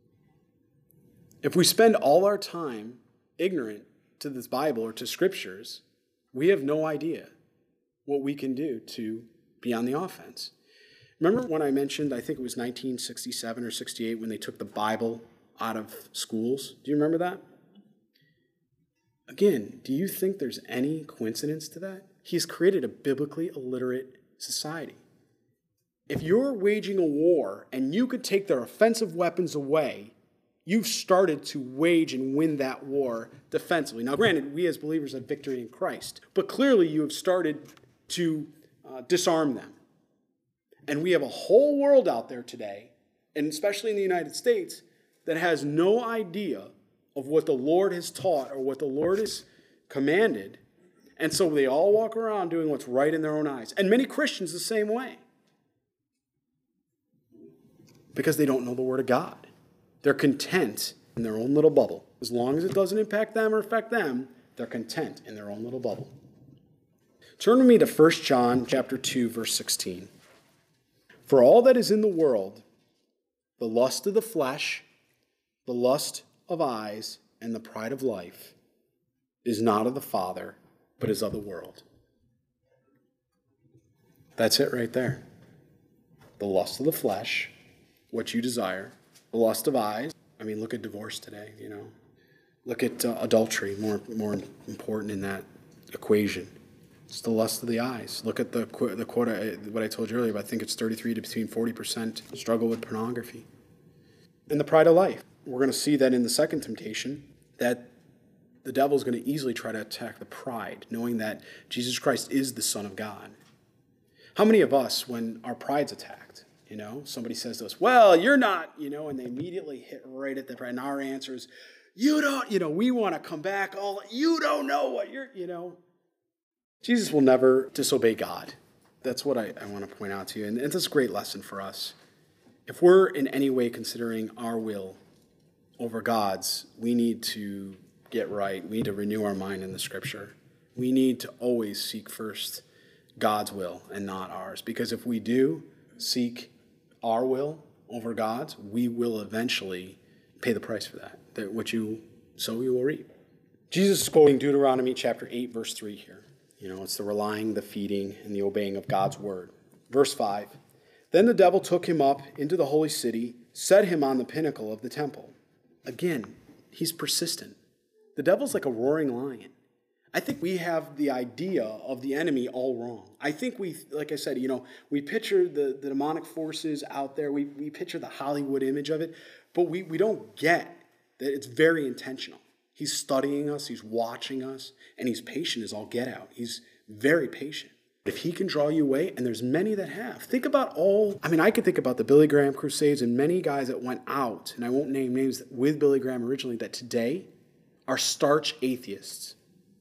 If we spend all our time ignorant to this Bible or to scriptures, we have no idea what we can do to be on the offense. Remember when I mentioned, I think it was 1967 or 68, when they took the Bible out of schools? Do you remember that? Again, do you think there's any coincidence to that? He's created a biblically illiterate society. If you're waging a war and you could take their offensive weapons away, you've started to wage and win that war defensively. Now, granted, we as believers have victory in Christ, but clearly you have started to disarm them. And we have a whole world out there today, and especially in the United States, that has no idea of what the Lord has taught or what the Lord has commanded. And so they all walk around doing what's right in their own eyes. And many Christians the same way. Because they don't know the Word of God. They're content in their own little bubble. As long as it doesn't impact them or affect them, they're content in their own little bubble. Turn with me to 1 John chapter 2, verse 16. For all that is in the world, the lust of the flesh, the lust of eyes, and the pride of life, is not of the Father, but is of the world. That's it right there. The lust of the flesh, what you desire. The lust of eyes. I mean, look at divorce today, Look at adultery, more important in that equation. It's the lust of the eyes. Look at the quote, what I told you earlier, I think it's 33 to between 40% struggle with pornography. And the pride of life. We're going to see that in the second temptation, that the devil is going to easily try to attack the pride, knowing that Jesus Christ is the Son of God. How many of us, when our pride's attacked, somebody says to us, well, you're not, and they immediately hit right at the pride. And our answer is, you don't, we want to come back you don't know what you're, Jesus will never disobey God. That's what I want to point out to you. And it's a great lesson for us. If we're in any way considering our will over God's, we need to get right. We need to renew our mind in the Scripture. We need to always seek first God's will and not ours. Because if we do seek our will over God's, we will eventually pay the price for that. That what you sow, you will reap. Jesus is quoting Deuteronomy chapter 8, verse 3 here. It's the relying, the feeding, and the obeying of God's word. Verse 5, then the devil took him up into the holy city, set him on the pinnacle of the temple. Again, he's persistent. The devil's like a roaring lion. I think we have the idea of the enemy all wrong. I think like I said, we picture the demonic forces out there. We picture the Hollywood image of it, but we don't get that it's very intentional. He's studying us, he's watching us, and he's patient as all get out. He's very patient. If he can draw you away, and there's many that have. Think about I could think about the Billy Graham Crusades and many guys that went out, and I won't name names, with Billy Graham originally, that today are starch atheists.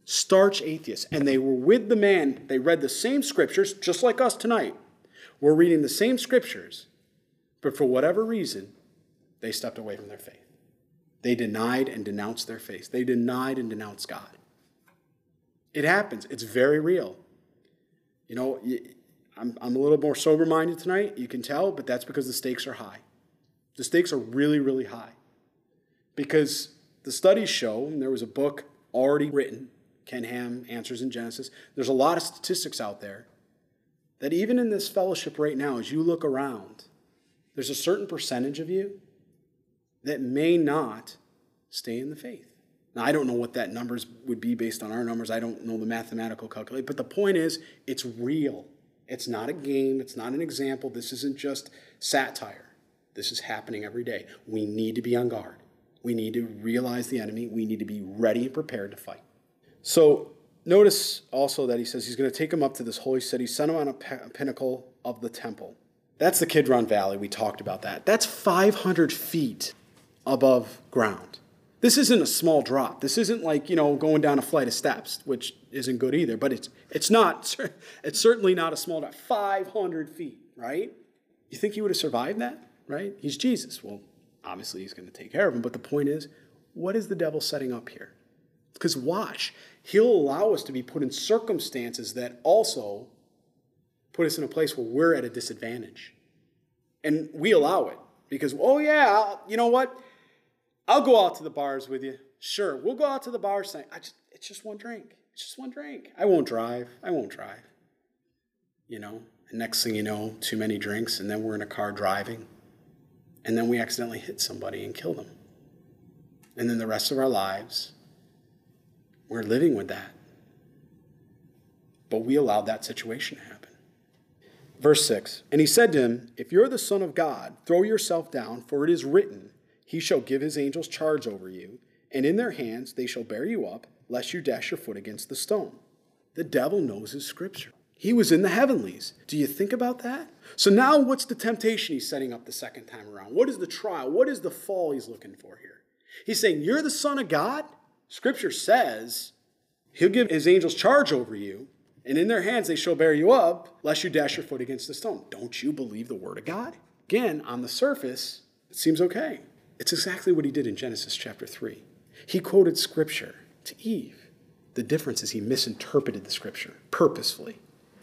And they were with the man. They read the same scriptures, just like us tonight. We're reading the same scriptures, but for whatever reason, they stepped away from their faith. They denied and denounced their faith. They denied and denounced God. It happens. It's very real. I'm a little more sober-minded tonight. You can tell, but that's because the stakes are high. The stakes are really, really high. Because the studies show, and there was a book already written, Ken Ham, Answers in Genesis. There's a lot of statistics out there that even in this fellowship right now, as you look around, there's a certain percentage of you that may not stay in the faith. Now, I don't know what that numbers would be based on our numbers. I don't know the mathematical calculation. But the point is, it's real. It's not a game. It's not an example. This isn't just satire. This is happening every day. We need to be on guard. We need to realize the enemy. We need to be ready and prepared to fight. So notice also that he says he's going to take him up to this holy city, send him on a pinnacle of the temple. That's the Kidron Valley. We talked about that. That's 500 feet above ground. This isn't a small drop. This isn't like, going down a flight of steps, which isn't good either. But it's not. It's certainly not a small drop. 500 feet, right? You think he would have survived that, right? He's Jesus. Well, obviously he's going to take care of him. But the point is, what is the devil setting up here? Because watch, he'll allow us to be put in circumstances that also put us in a place where we're at a disadvantage. And we allow it. Because, you know what? I'll go out to the bars with you. Sure, we'll go out to the bars tonight. It's just one drink. It's just one drink. I won't drive. And next thing you know, too many drinks, and then we're in a car driving. And then we accidentally hit somebody and kill them. And then the rest of our lives, we're living with that. But we allowed that situation to happen. Verse 6, and he said to him, if you're the Son of God, throw yourself down, for it is written, he shall give his angels charge over you, and in their hands they shall bear you up, lest you dash your foot against the stone. The devil knows his scripture. He was in the heavenlies. Do you think about that? So now what's the temptation he's setting up the second time around? What is the trial? What is the fall he's looking for here? He's saying, you're the Son of God? Scripture says he'll give his angels charge over you, and in their hands they shall bear you up, lest you dash your foot against the stone. Don't you believe the word of God? Again, on the surface, it seems okay. It's exactly what he did in Genesis chapter 3. He quoted Scripture to Eve. The difference is he misinterpreted the Scripture purposefully.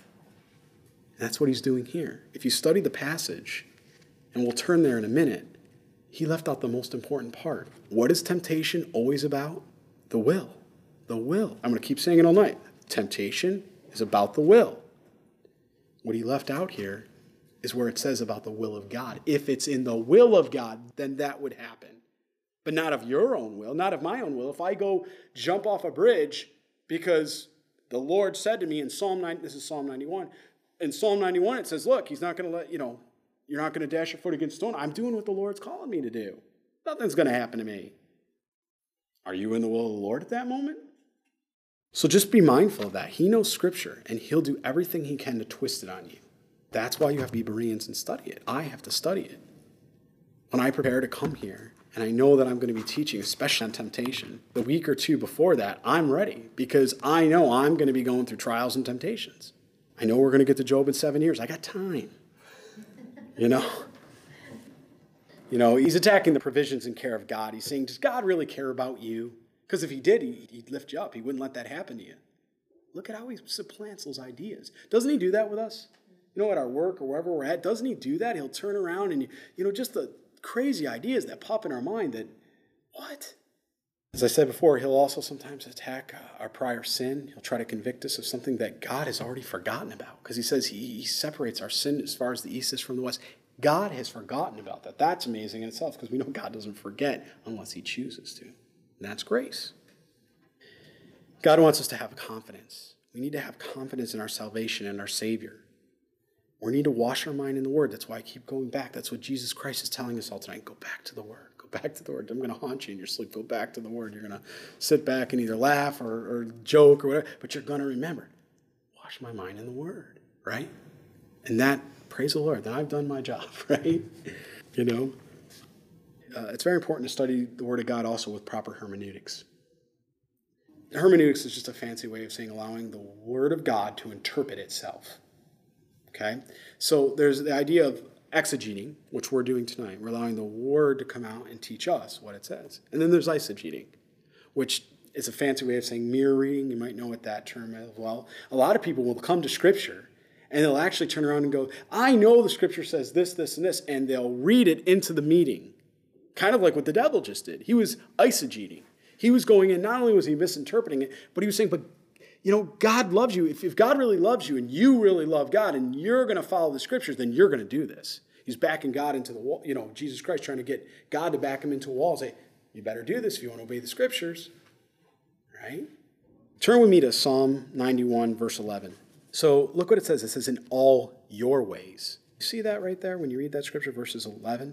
And that's what he's doing here. If you study the passage, and we'll turn there in a minute, he left out the most important part. What is temptation always about? The will. The will. I'm going to keep saying it all night. Temptation is about the will. What he left out here is where it says about the will of God. If it's in the will of God, then that would happen. But not of your own will, not of my own will. If I go jump off a bridge because the Lord said to me in Psalm 9, this is Psalm 91. In Psalm 91, it says, look, he's not going to let, you're not going to dash your foot against stone. I'm doing what the Lord's calling me to do. Nothing's going to happen to me. Are you in the will of the Lord at that moment? So just be mindful of that. He knows Scripture, and he'll do everything he can to twist it on you. That's why you have to be Bereans and study it. I have to study it. When I prepare to come here, and I know that I'm going to be teaching, especially on temptation, the week or two before that, I'm ready because I know I'm going to be going through trials and temptations. I know we're going to get to Job in 7 years. I got time. He's attacking the provisions and care of God. He's saying, does God really care about you? Because if he did, he'd lift you up. He wouldn't let that happen to you. Look at how he supplants those ideas. Doesn't he do that with us? At our work or wherever we're at, doesn't he do that? He'll turn around and, just the crazy ideas that pop in our mind that, what? As I said before, he'll also sometimes attack our prior sin. He'll try to convict us of something that God has already forgotten about because he says he separates our sin as far as the east is from the west. God has forgotten about that. That's amazing in itself because we know God doesn't forget unless he chooses to. And that's grace. God wants us to have confidence. We need to have confidence in our salvation and our Savior. We need to wash our mind in the Word. That's why I keep going back. That's what Jesus Christ is telling us all tonight. Go back to the Word. Go back to the Word. I'm going to haunt you in your sleep. Go back to the Word. You're going to sit back and either laugh or joke or whatever, but you're going to remember. Wash my mind in the Word, right? And that, praise the Lord, then I've done my job, right? It's very important to study the Word of God also with proper hermeneutics. Hermeneutics is just a fancy way of saying allowing the Word of God to interpret itself. Okay? So there's the idea of exegeting, which we're doing tonight. We're allowing the Word to come out and teach us what it says. And then there's eisegeting, which is a fancy way of saying mirror reading. You might know what that term is as well. A lot of people will come to Scripture, and they'll actually turn around and go, I know the Scripture says this, this, and this, and they'll read it into the meeting. Kind of like what the devil just did. He was eisegeting. He was going in, not only was he misinterpreting it, but he was saying, but God loves you. If God really loves you and you really love God and you're going to follow the Scriptures, then you're going to do this. He's backing God into the wall. Jesus Christ trying to get God to back him into a wall. Say, you better do this if you want to obey the Scriptures. right? Turn with me to Psalm 91, verse 11. So look what it says. It says, in all your ways. You see that right there when you read that scripture, verses 11?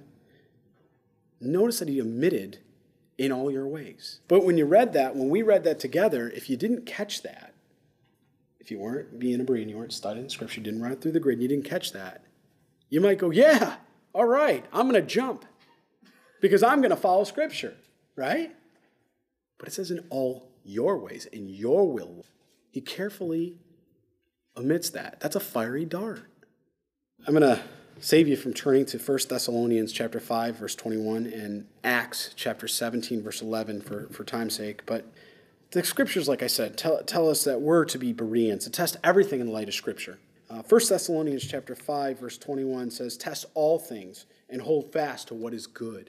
Notice that he omitted in all your ways. But when you read that, when we read that together, if you didn't catch that, if you weren't being a Berean, you weren't studying Scripture, you didn't run it through the grid, and you didn't catch that, you might go, yeah, all right, I'm going to jump because I'm going to follow Scripture, right? But it says in all your ways, in your will. He carefully omits that. That's a fiery dart. I'm going to save you from turning to 1 Thessalonians chapter 5, verse 21, and Acts chapter 17, verse 11 for time's sake. But the Scriptures, like I said, tell us that we're to be Bereans, to test everything in the light of Scripture. 1 Thessalonians chapter 5, verse 21 says, test all things and hold fast to what is good.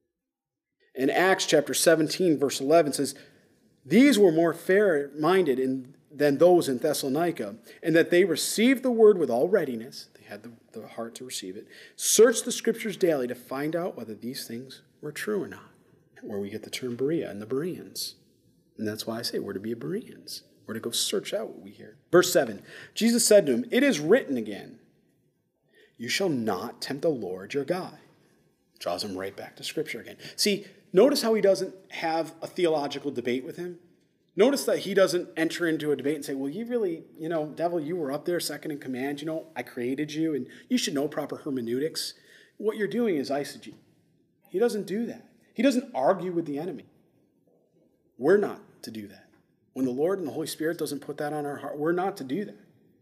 In Acts chapter 17, verse 11 says, these were more fair-minded than those in Thessalonica, and that they received the word with all readiness. They had the heart to receive it. Search the Scriptures daily to find out whether these things were true or not. Where we get the term Berea and the Bereans. And that's why I say we're to be Bereans. We're to go search out what we hear. Verse 7, Jesus said to him, it is written again, you shall not tempt the Lord your God. Draws him right back to Scripture again. See, notice how he doesn't have a theological debate with him. Notice that he doesn't enter into a debate and say, well, you really, devil, you were up there second in command. I created you, and you should know proper hermeneutics. What you're doing is eisegete. He doesn't do that. He doesn't argue with the enemy. We're not to do that. When the Lord and the Holy Spirit doesn't put that on our heart, we're not to do that.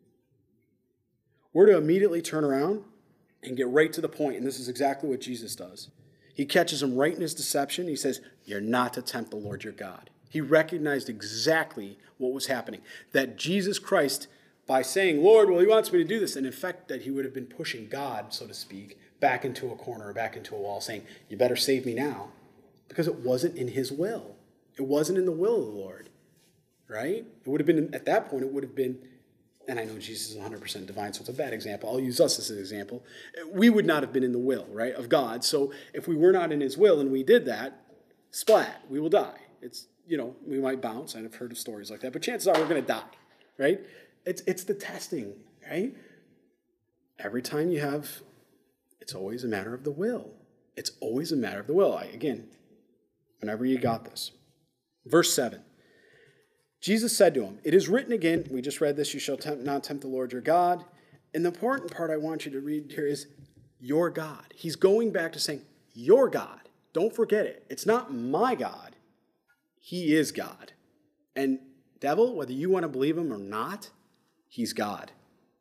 We're to immediately turn around and get right to the point, and this is exactly what Jesus does. He catches him right in his deception. He says, you're not to tempt the Lord your God. He recognized exactly what was happening. That Jesus Christ, by saying, Lord, well, he wants me to do this, and in fact, that he would have been pushing God, so to speak, back into a corner or back into a wall, saying, you better save me now, because it wasn't in his will. It wasn't in the will of the Lord, right? It would have been, at that point, it would have been, and I know Jesus is 100% divine, so it's a bad example. I'll use us as an example. We would not have been in the will, right, of God. So if we were not in his will and we did that, splat, we will die. It's, we might bounce. I've heard of stories like that, but chances are we're going to die, right? It's the testing, right? Every time you have, it's always a matter of the will. It's always a matter of the will. Again, whenever you got this. Verse 7. Jesus said to him, it is written again, we just read this, you shall not tempt the Lord your God. And the important part I want you to read here is your God. He's going back to saying, your God. Don't forget it. It's not my God. He is God. And devil, whether you want to believe him or not, he's God.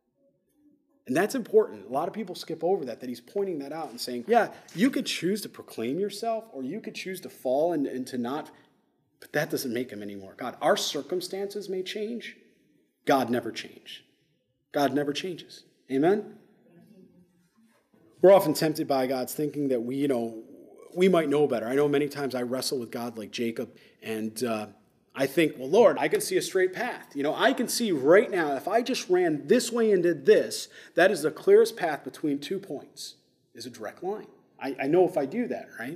And that's important. A lot of people skip over that he's pointing that out and saying, yeah, you could choose to proclaim yourself, or you could choose to fall and to not, but that doesn't make him any more God. Our circumstances may change. God never changed. God never changes. Amen? We're often tempted by God's thinking that we might know better. I know many times I wrestle with God like Jacob, and I think, well, Lord, I can see a straight path. I can see right now, if I just ran this way and did this, that is the clearest path between 2 points, is a direct line. I know if I do that, right?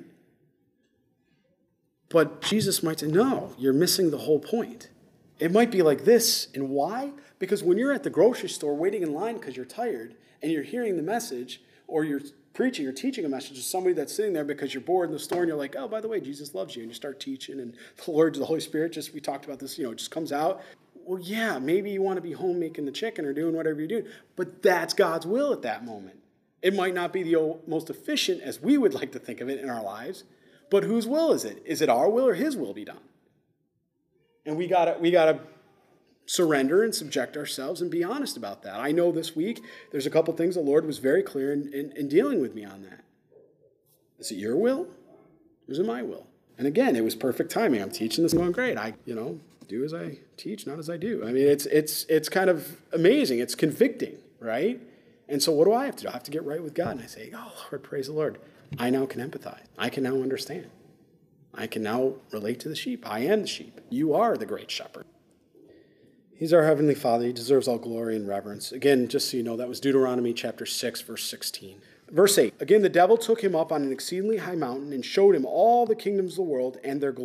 But Jesus might say, no, you're missing the whole point. It might be like this. And why? Because when you're at the grocery store waiting in line because you're tired and you're hearing the message, or you're preaching or teaching a message to somebody that's sitting there because you're bored in the store and you're like, oh, by the way, Jesus loves you. And you start teaching and the Lord, the Holy Spirit, we talked about this, just comes out. Well, yeah, maybe you want to be home making the chicken or doing whatever you're doing, but that's God's will at that moment. It might not be the most efficient as we would like to think of it in our lives, but whose will is it? Is it our will or his will be done? And we gotta surrender and subject ourselves and be honest about that. I know this week there's a couple things the Lord was very clear in dealing with me on that. Is it your will or is it my will? And again, it was perfect timing. I'm teaching this and going, great. I do as I teach, not as I do. I mean, it's kind of amazing. It's convicting, right? And so what do I have to do? I have to get right with God. And I say, oh, Lord, praise the Lord. I now can empathize. I can now understand. I can now relate to the sheep. I am the sheep. You are the great shepherd. He's our Heavenly Father. He deserves all glory and reverence. Again, just so you know, that was Deuteronomy chapter 6, verse 16. Verse 8, again, the devil took him up on an exceedingly high mountain and showed him all the kingdoms of the world and their glory.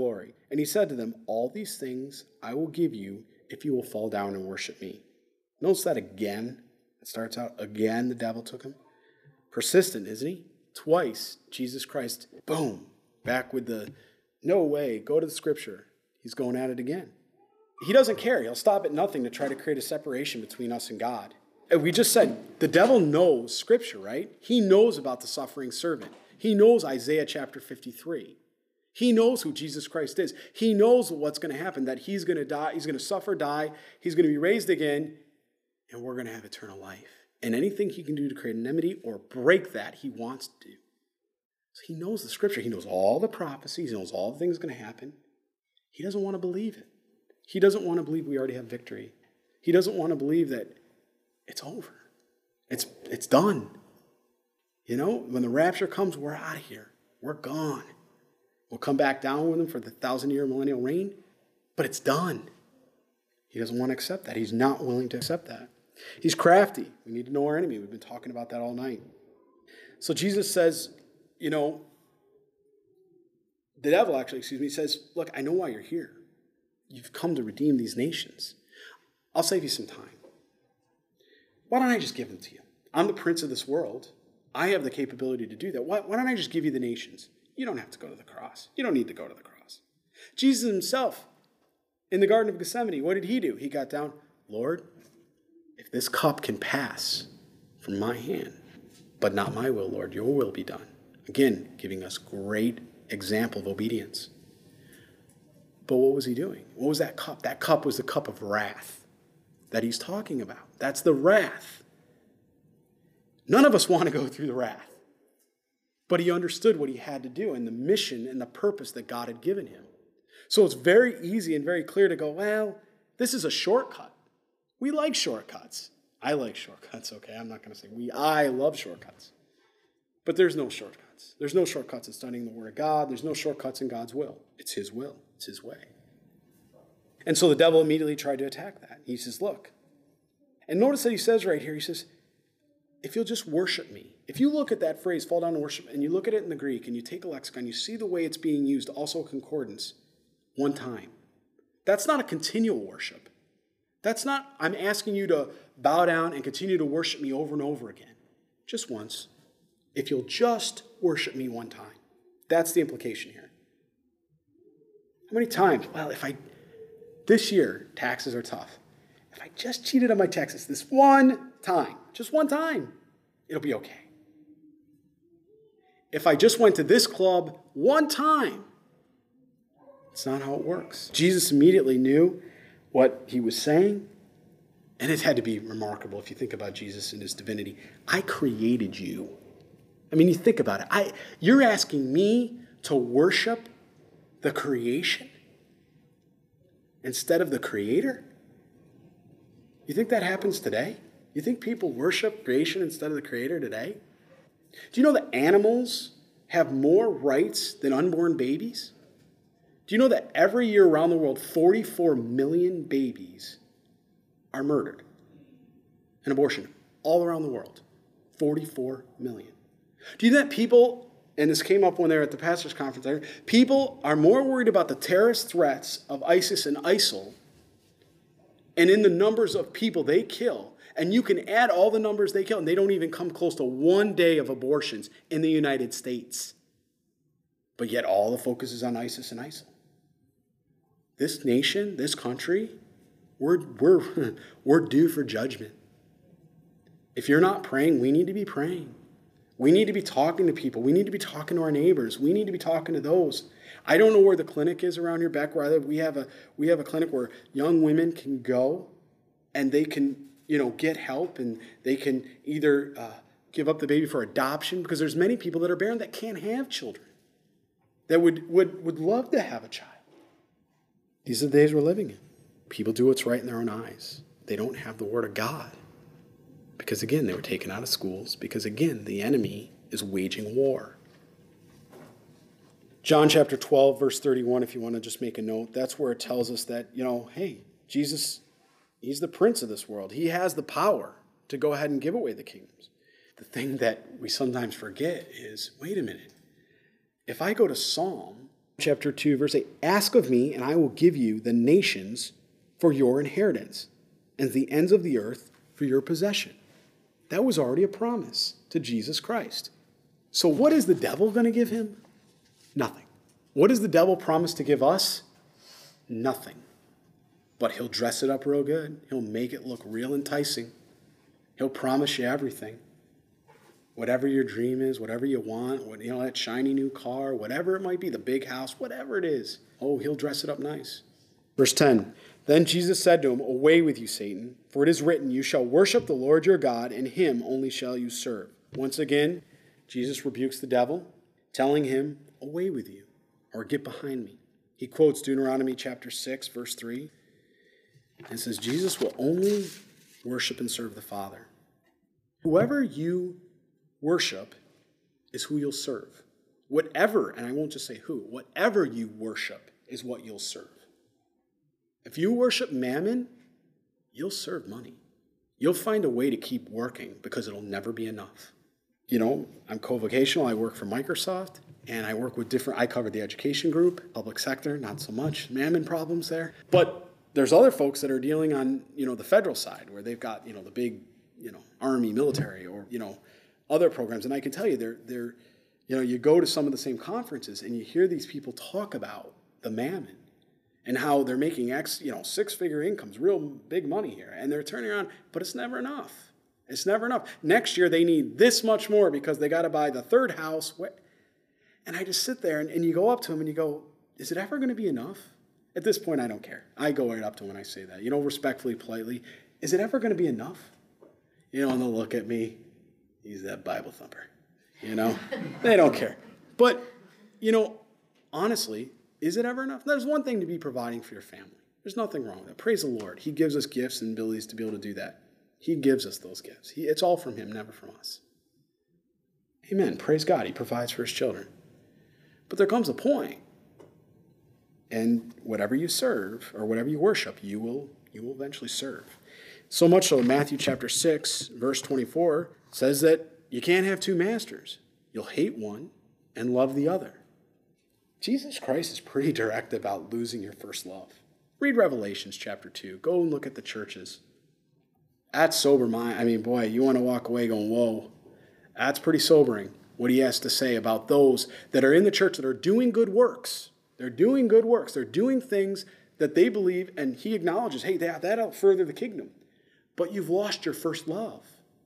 And he said to them, all these things I will give you if you will fall down and worship me. Notice that again. It starts out, again the devil took him. Persistent, isn't he? Twice, Jesus Christ, boom, back with the, no way, go to the scripture. He's going at it again. He doesn't care. He'll stop at nothing to try to create a separation between us and God. And we just said, the devil knows scripture, right? He knows about the suffering servant. He knows Isaiah chapter 53. He knows who Jesus Christ is. He knows what's going to happen, that he's going to die, he's going to suffer, die, he's going to be raised again, and we're going to have eternal life. And anything he can do to create enmity or break that, he wants to do. So he knows the scripture. He knows all the prophecies. He knows all the things going to happen. He doesn't want to believe it. He doesn't want to believe we already have victory. He doesn't want to believe that it's over. It's done. You know, when the rapture comes, we're out of here. We're gone. We'll come back down with him for the 1,000-year millennial reign, but it's done. He doesn't want to accept that. He's not willing to accept that. He's crafty. We need to know our enemy. We've been talking about that all night. So Jesus says, you know, the devil actually, says, look, I know why you're here. You've come to redeem these nations. I'll save you some time. Why don't I just give them to you? I'm the prince of this world. I have the capability to do that. Why don't I just give you the nations? You don't have to go to the cross. You don't need to go to the cross. Jesus himself, in the Garden of Gethsemane, what did he do? He got down, Lord, if this cup can pass from my hand, but not my will, Lord, your will be done. Again, giving us great example of obedience. But what was he doing? What was that cup? That cup was the cup of wrath that he's talking about. That's the wrath. None of us want to go through the wrath. But he understood what he had to do and the mission and the purpose that God had given him. So it's very easy and very clear to go, well, this is a shortcut. We like shortcuts. I like shortcuts, okay? I'm not going to say we. I love shortcuts. But there's no shortcuts. There's no shortcuts in studying the Word of God. There's no shortcuts in God's will. It's his will. It's his way. And so the devil immediately tried to attack that. He says, look. And notice that he says right here, he says, if you'll just worship me. If you look at that phrase, fall down and worship, and you look at it in the Greek, and you take a lexicon, you see the way it's being used, also concordance, one time. That's not a continual worship. That's not, I'm asking you to bow down and continue to worship me over and over again. Just once. If you'll just worship me one time. That's the implication here. How many times? Well, this year, taxes are tough. If I just cheated on my taxes this one time, just one time, it'll be okay. If I just went to this club one time, it's not how it works. Jesus immediately knew what he was saying, and it had to be remarkable if you think about Jesus and his divinity. I created you. I mean, you think about it. You're asking me to worship the creation instead of the creator? You think that happens today? You think people worship creation instead of the creator today? Do you know that animals have more rights than unborn babies? Do you know that every year around the world, 44 million babies are murdered? An abortion all around the world. 44 million. Do you know that people, and this came up when they were at the pastors' conference there, people are more worried about the terrorist threats of ISIS and ISIL and in the numbers of people they kill, and you can add all the numbers they kill, and they don't even come close to 1 day of abortions in the United States. But yet all the focus is on ISIS and ISIL. This nation, this country, we're due for judgment. If you're not praying, we need to be praying. We need to be talking to people. We need to be talking to our neighbors. We need to be talking to those. I don't know where the clinic is around here, Beck. Rather, we have a clinic where young women can go and they can, get help, and they can either give up the baby for adoption, because there's many people that are barren that can't have children, that would love to have a child. These are the days we're living in. People do what's right in their own eyes. They don't have the Word of God. Because again, they were taken out of schools. Because again, the enemy is waging war. John chapter 12, verse 31, if you want to just make a note, that's where it tells us that, hey, Jesus, he's the prince of this world. He has the power to go ahead and give away the kingdoms. The thing that we sometimes forget is, wait a minute. If I go to Psalm Chapter 2, verse 8, ask of me, and I will give you the nations for your inheritance, and the ends of the earth for your possession. That was already a promise to Jesus Christ. So what is the devil going to give him? Nothing. What does the devil promise to give us? Nothing. But he'll dress it up real good. He'll make it look real enticing. He'll promise you everything. Whatever your dream is, whatever you want, that shiny new car, whatever it might be, the big house, whatever it is. Oh, he'll dress it up nice. Verse 10, then Jesus said to him, away with you, Satan, for it is written, you shall worship the Lord your God, and him only shall you serve. Once again, Jesus rebukes the devil, telling him, away with you, or get behind me. He quotes Deuteronomy chapter 6, verse 3, and says, Jesus will only worship and serve the Father. Whoever you worship is who you'll serve. Whatever, and I won't just say who, whatever you worship is what you'll serve. If you worship mammon, you'll serve money. You'll find a way to keep working because it'll never be enough. I'm co-vocational. I work for Microsoft, and I work with I cover the education group, public sector, not so much mammon problems there. But there's other folks that are dealing on, the federal side where they've got, the big, Army, military, or, other programs. And I can tell you, they're you go to some of the same conferences and you hear these people talk about the mammon and how they're making six-figure incomes, real big money here. And they're turning around, but it's never enough. It's never enough. Next year they need this much more because they got to buy the third house. And I just sit there and you go up to them and you go, is it ever going to be enough? At this point, I don't care. I go right up to them when I say that, respectfully, politely. Is it ever going to be enough? And they'll look at me. He's that Bible thumper. They don't care. But, honestly, is it ever enough? There's one thing to be providing for your family. There's nothing wrong with that. Praise the Lord. He gives us gifts and abilities to be able to do that. He gives us those gifts. It's all from him, never from us. Amen. Praise God. He provides for his children. But there comes a point, and whatever you serve or whatever you worship, you will eventually serve. So much so, Matthew chapter 6, verse 24, says that you can't have two masters. You'll hate one and love the other. Jesus Christ is pretty direct about losing your first love. Read Revelations chapter 2. Go and look at the churches. That's sober mind. You want to walk away going, whoa. That's pretty sobering, what he has to say about those that are in the church that are doing good works. They're doing good works. They're doing things that they believe, and he acknowledges, hey, that'll further the kingdom. But you've lost your first love.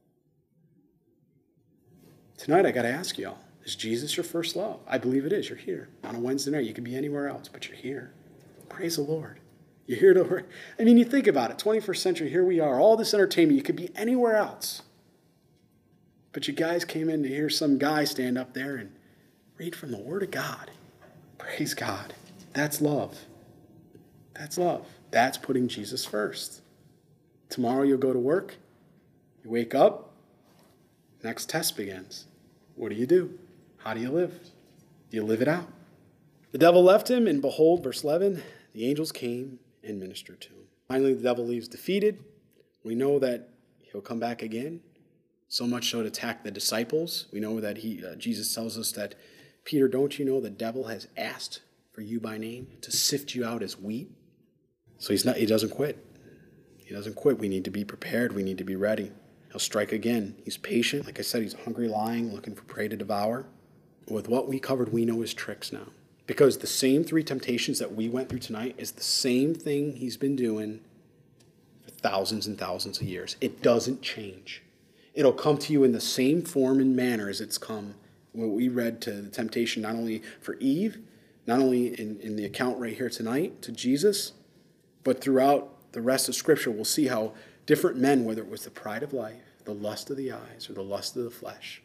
Tonight, I got to ask y'all, is Jesus your first love? I believe it is. You're here on a Wednesday night. You could be anywhere else, but you're here. Praise the Lord. You're here to, you think about it, 21st century, here we are, all this entertainment. You could be anywhere else. But you guys came in to hear some guy stand up there and read from the Word of God. Praise God. That's love. That's love. That's putting Jesus first. Tomorrow you'll go to work. You wake up. Next test begins. What do? How do you live? Do you live it out? The devil left him, and behold, verse 11, the angels came and ministered to him. Finally, the devil leaves defeated. We know that he'll come back again, so much so to attack the disciples. We know that Jesus tells us that, Peter, don't you know the devil has asked for you by name to sift you out as wheat? So he doesn't quit. He doesn't quit. We need to be prepared. We need to be ready. He'll strike again. He's patient. Like I said, he's hungry, lying, looking for prey to devour. With what we covered, we know his tricks now. Because the same three temptations that we went through tonight is the same thing he's been doing for thousands and thousands of years. It doesn't change. It'll come to you in the same form and manner as it's come when we read to the temptation, not only for Eve, not only in the account right here tonight to Jesus, but throughout the rest of Scripture. We'll see how different men, whether it was the pride of life, the lust of the eyes, or the lust of the flesh,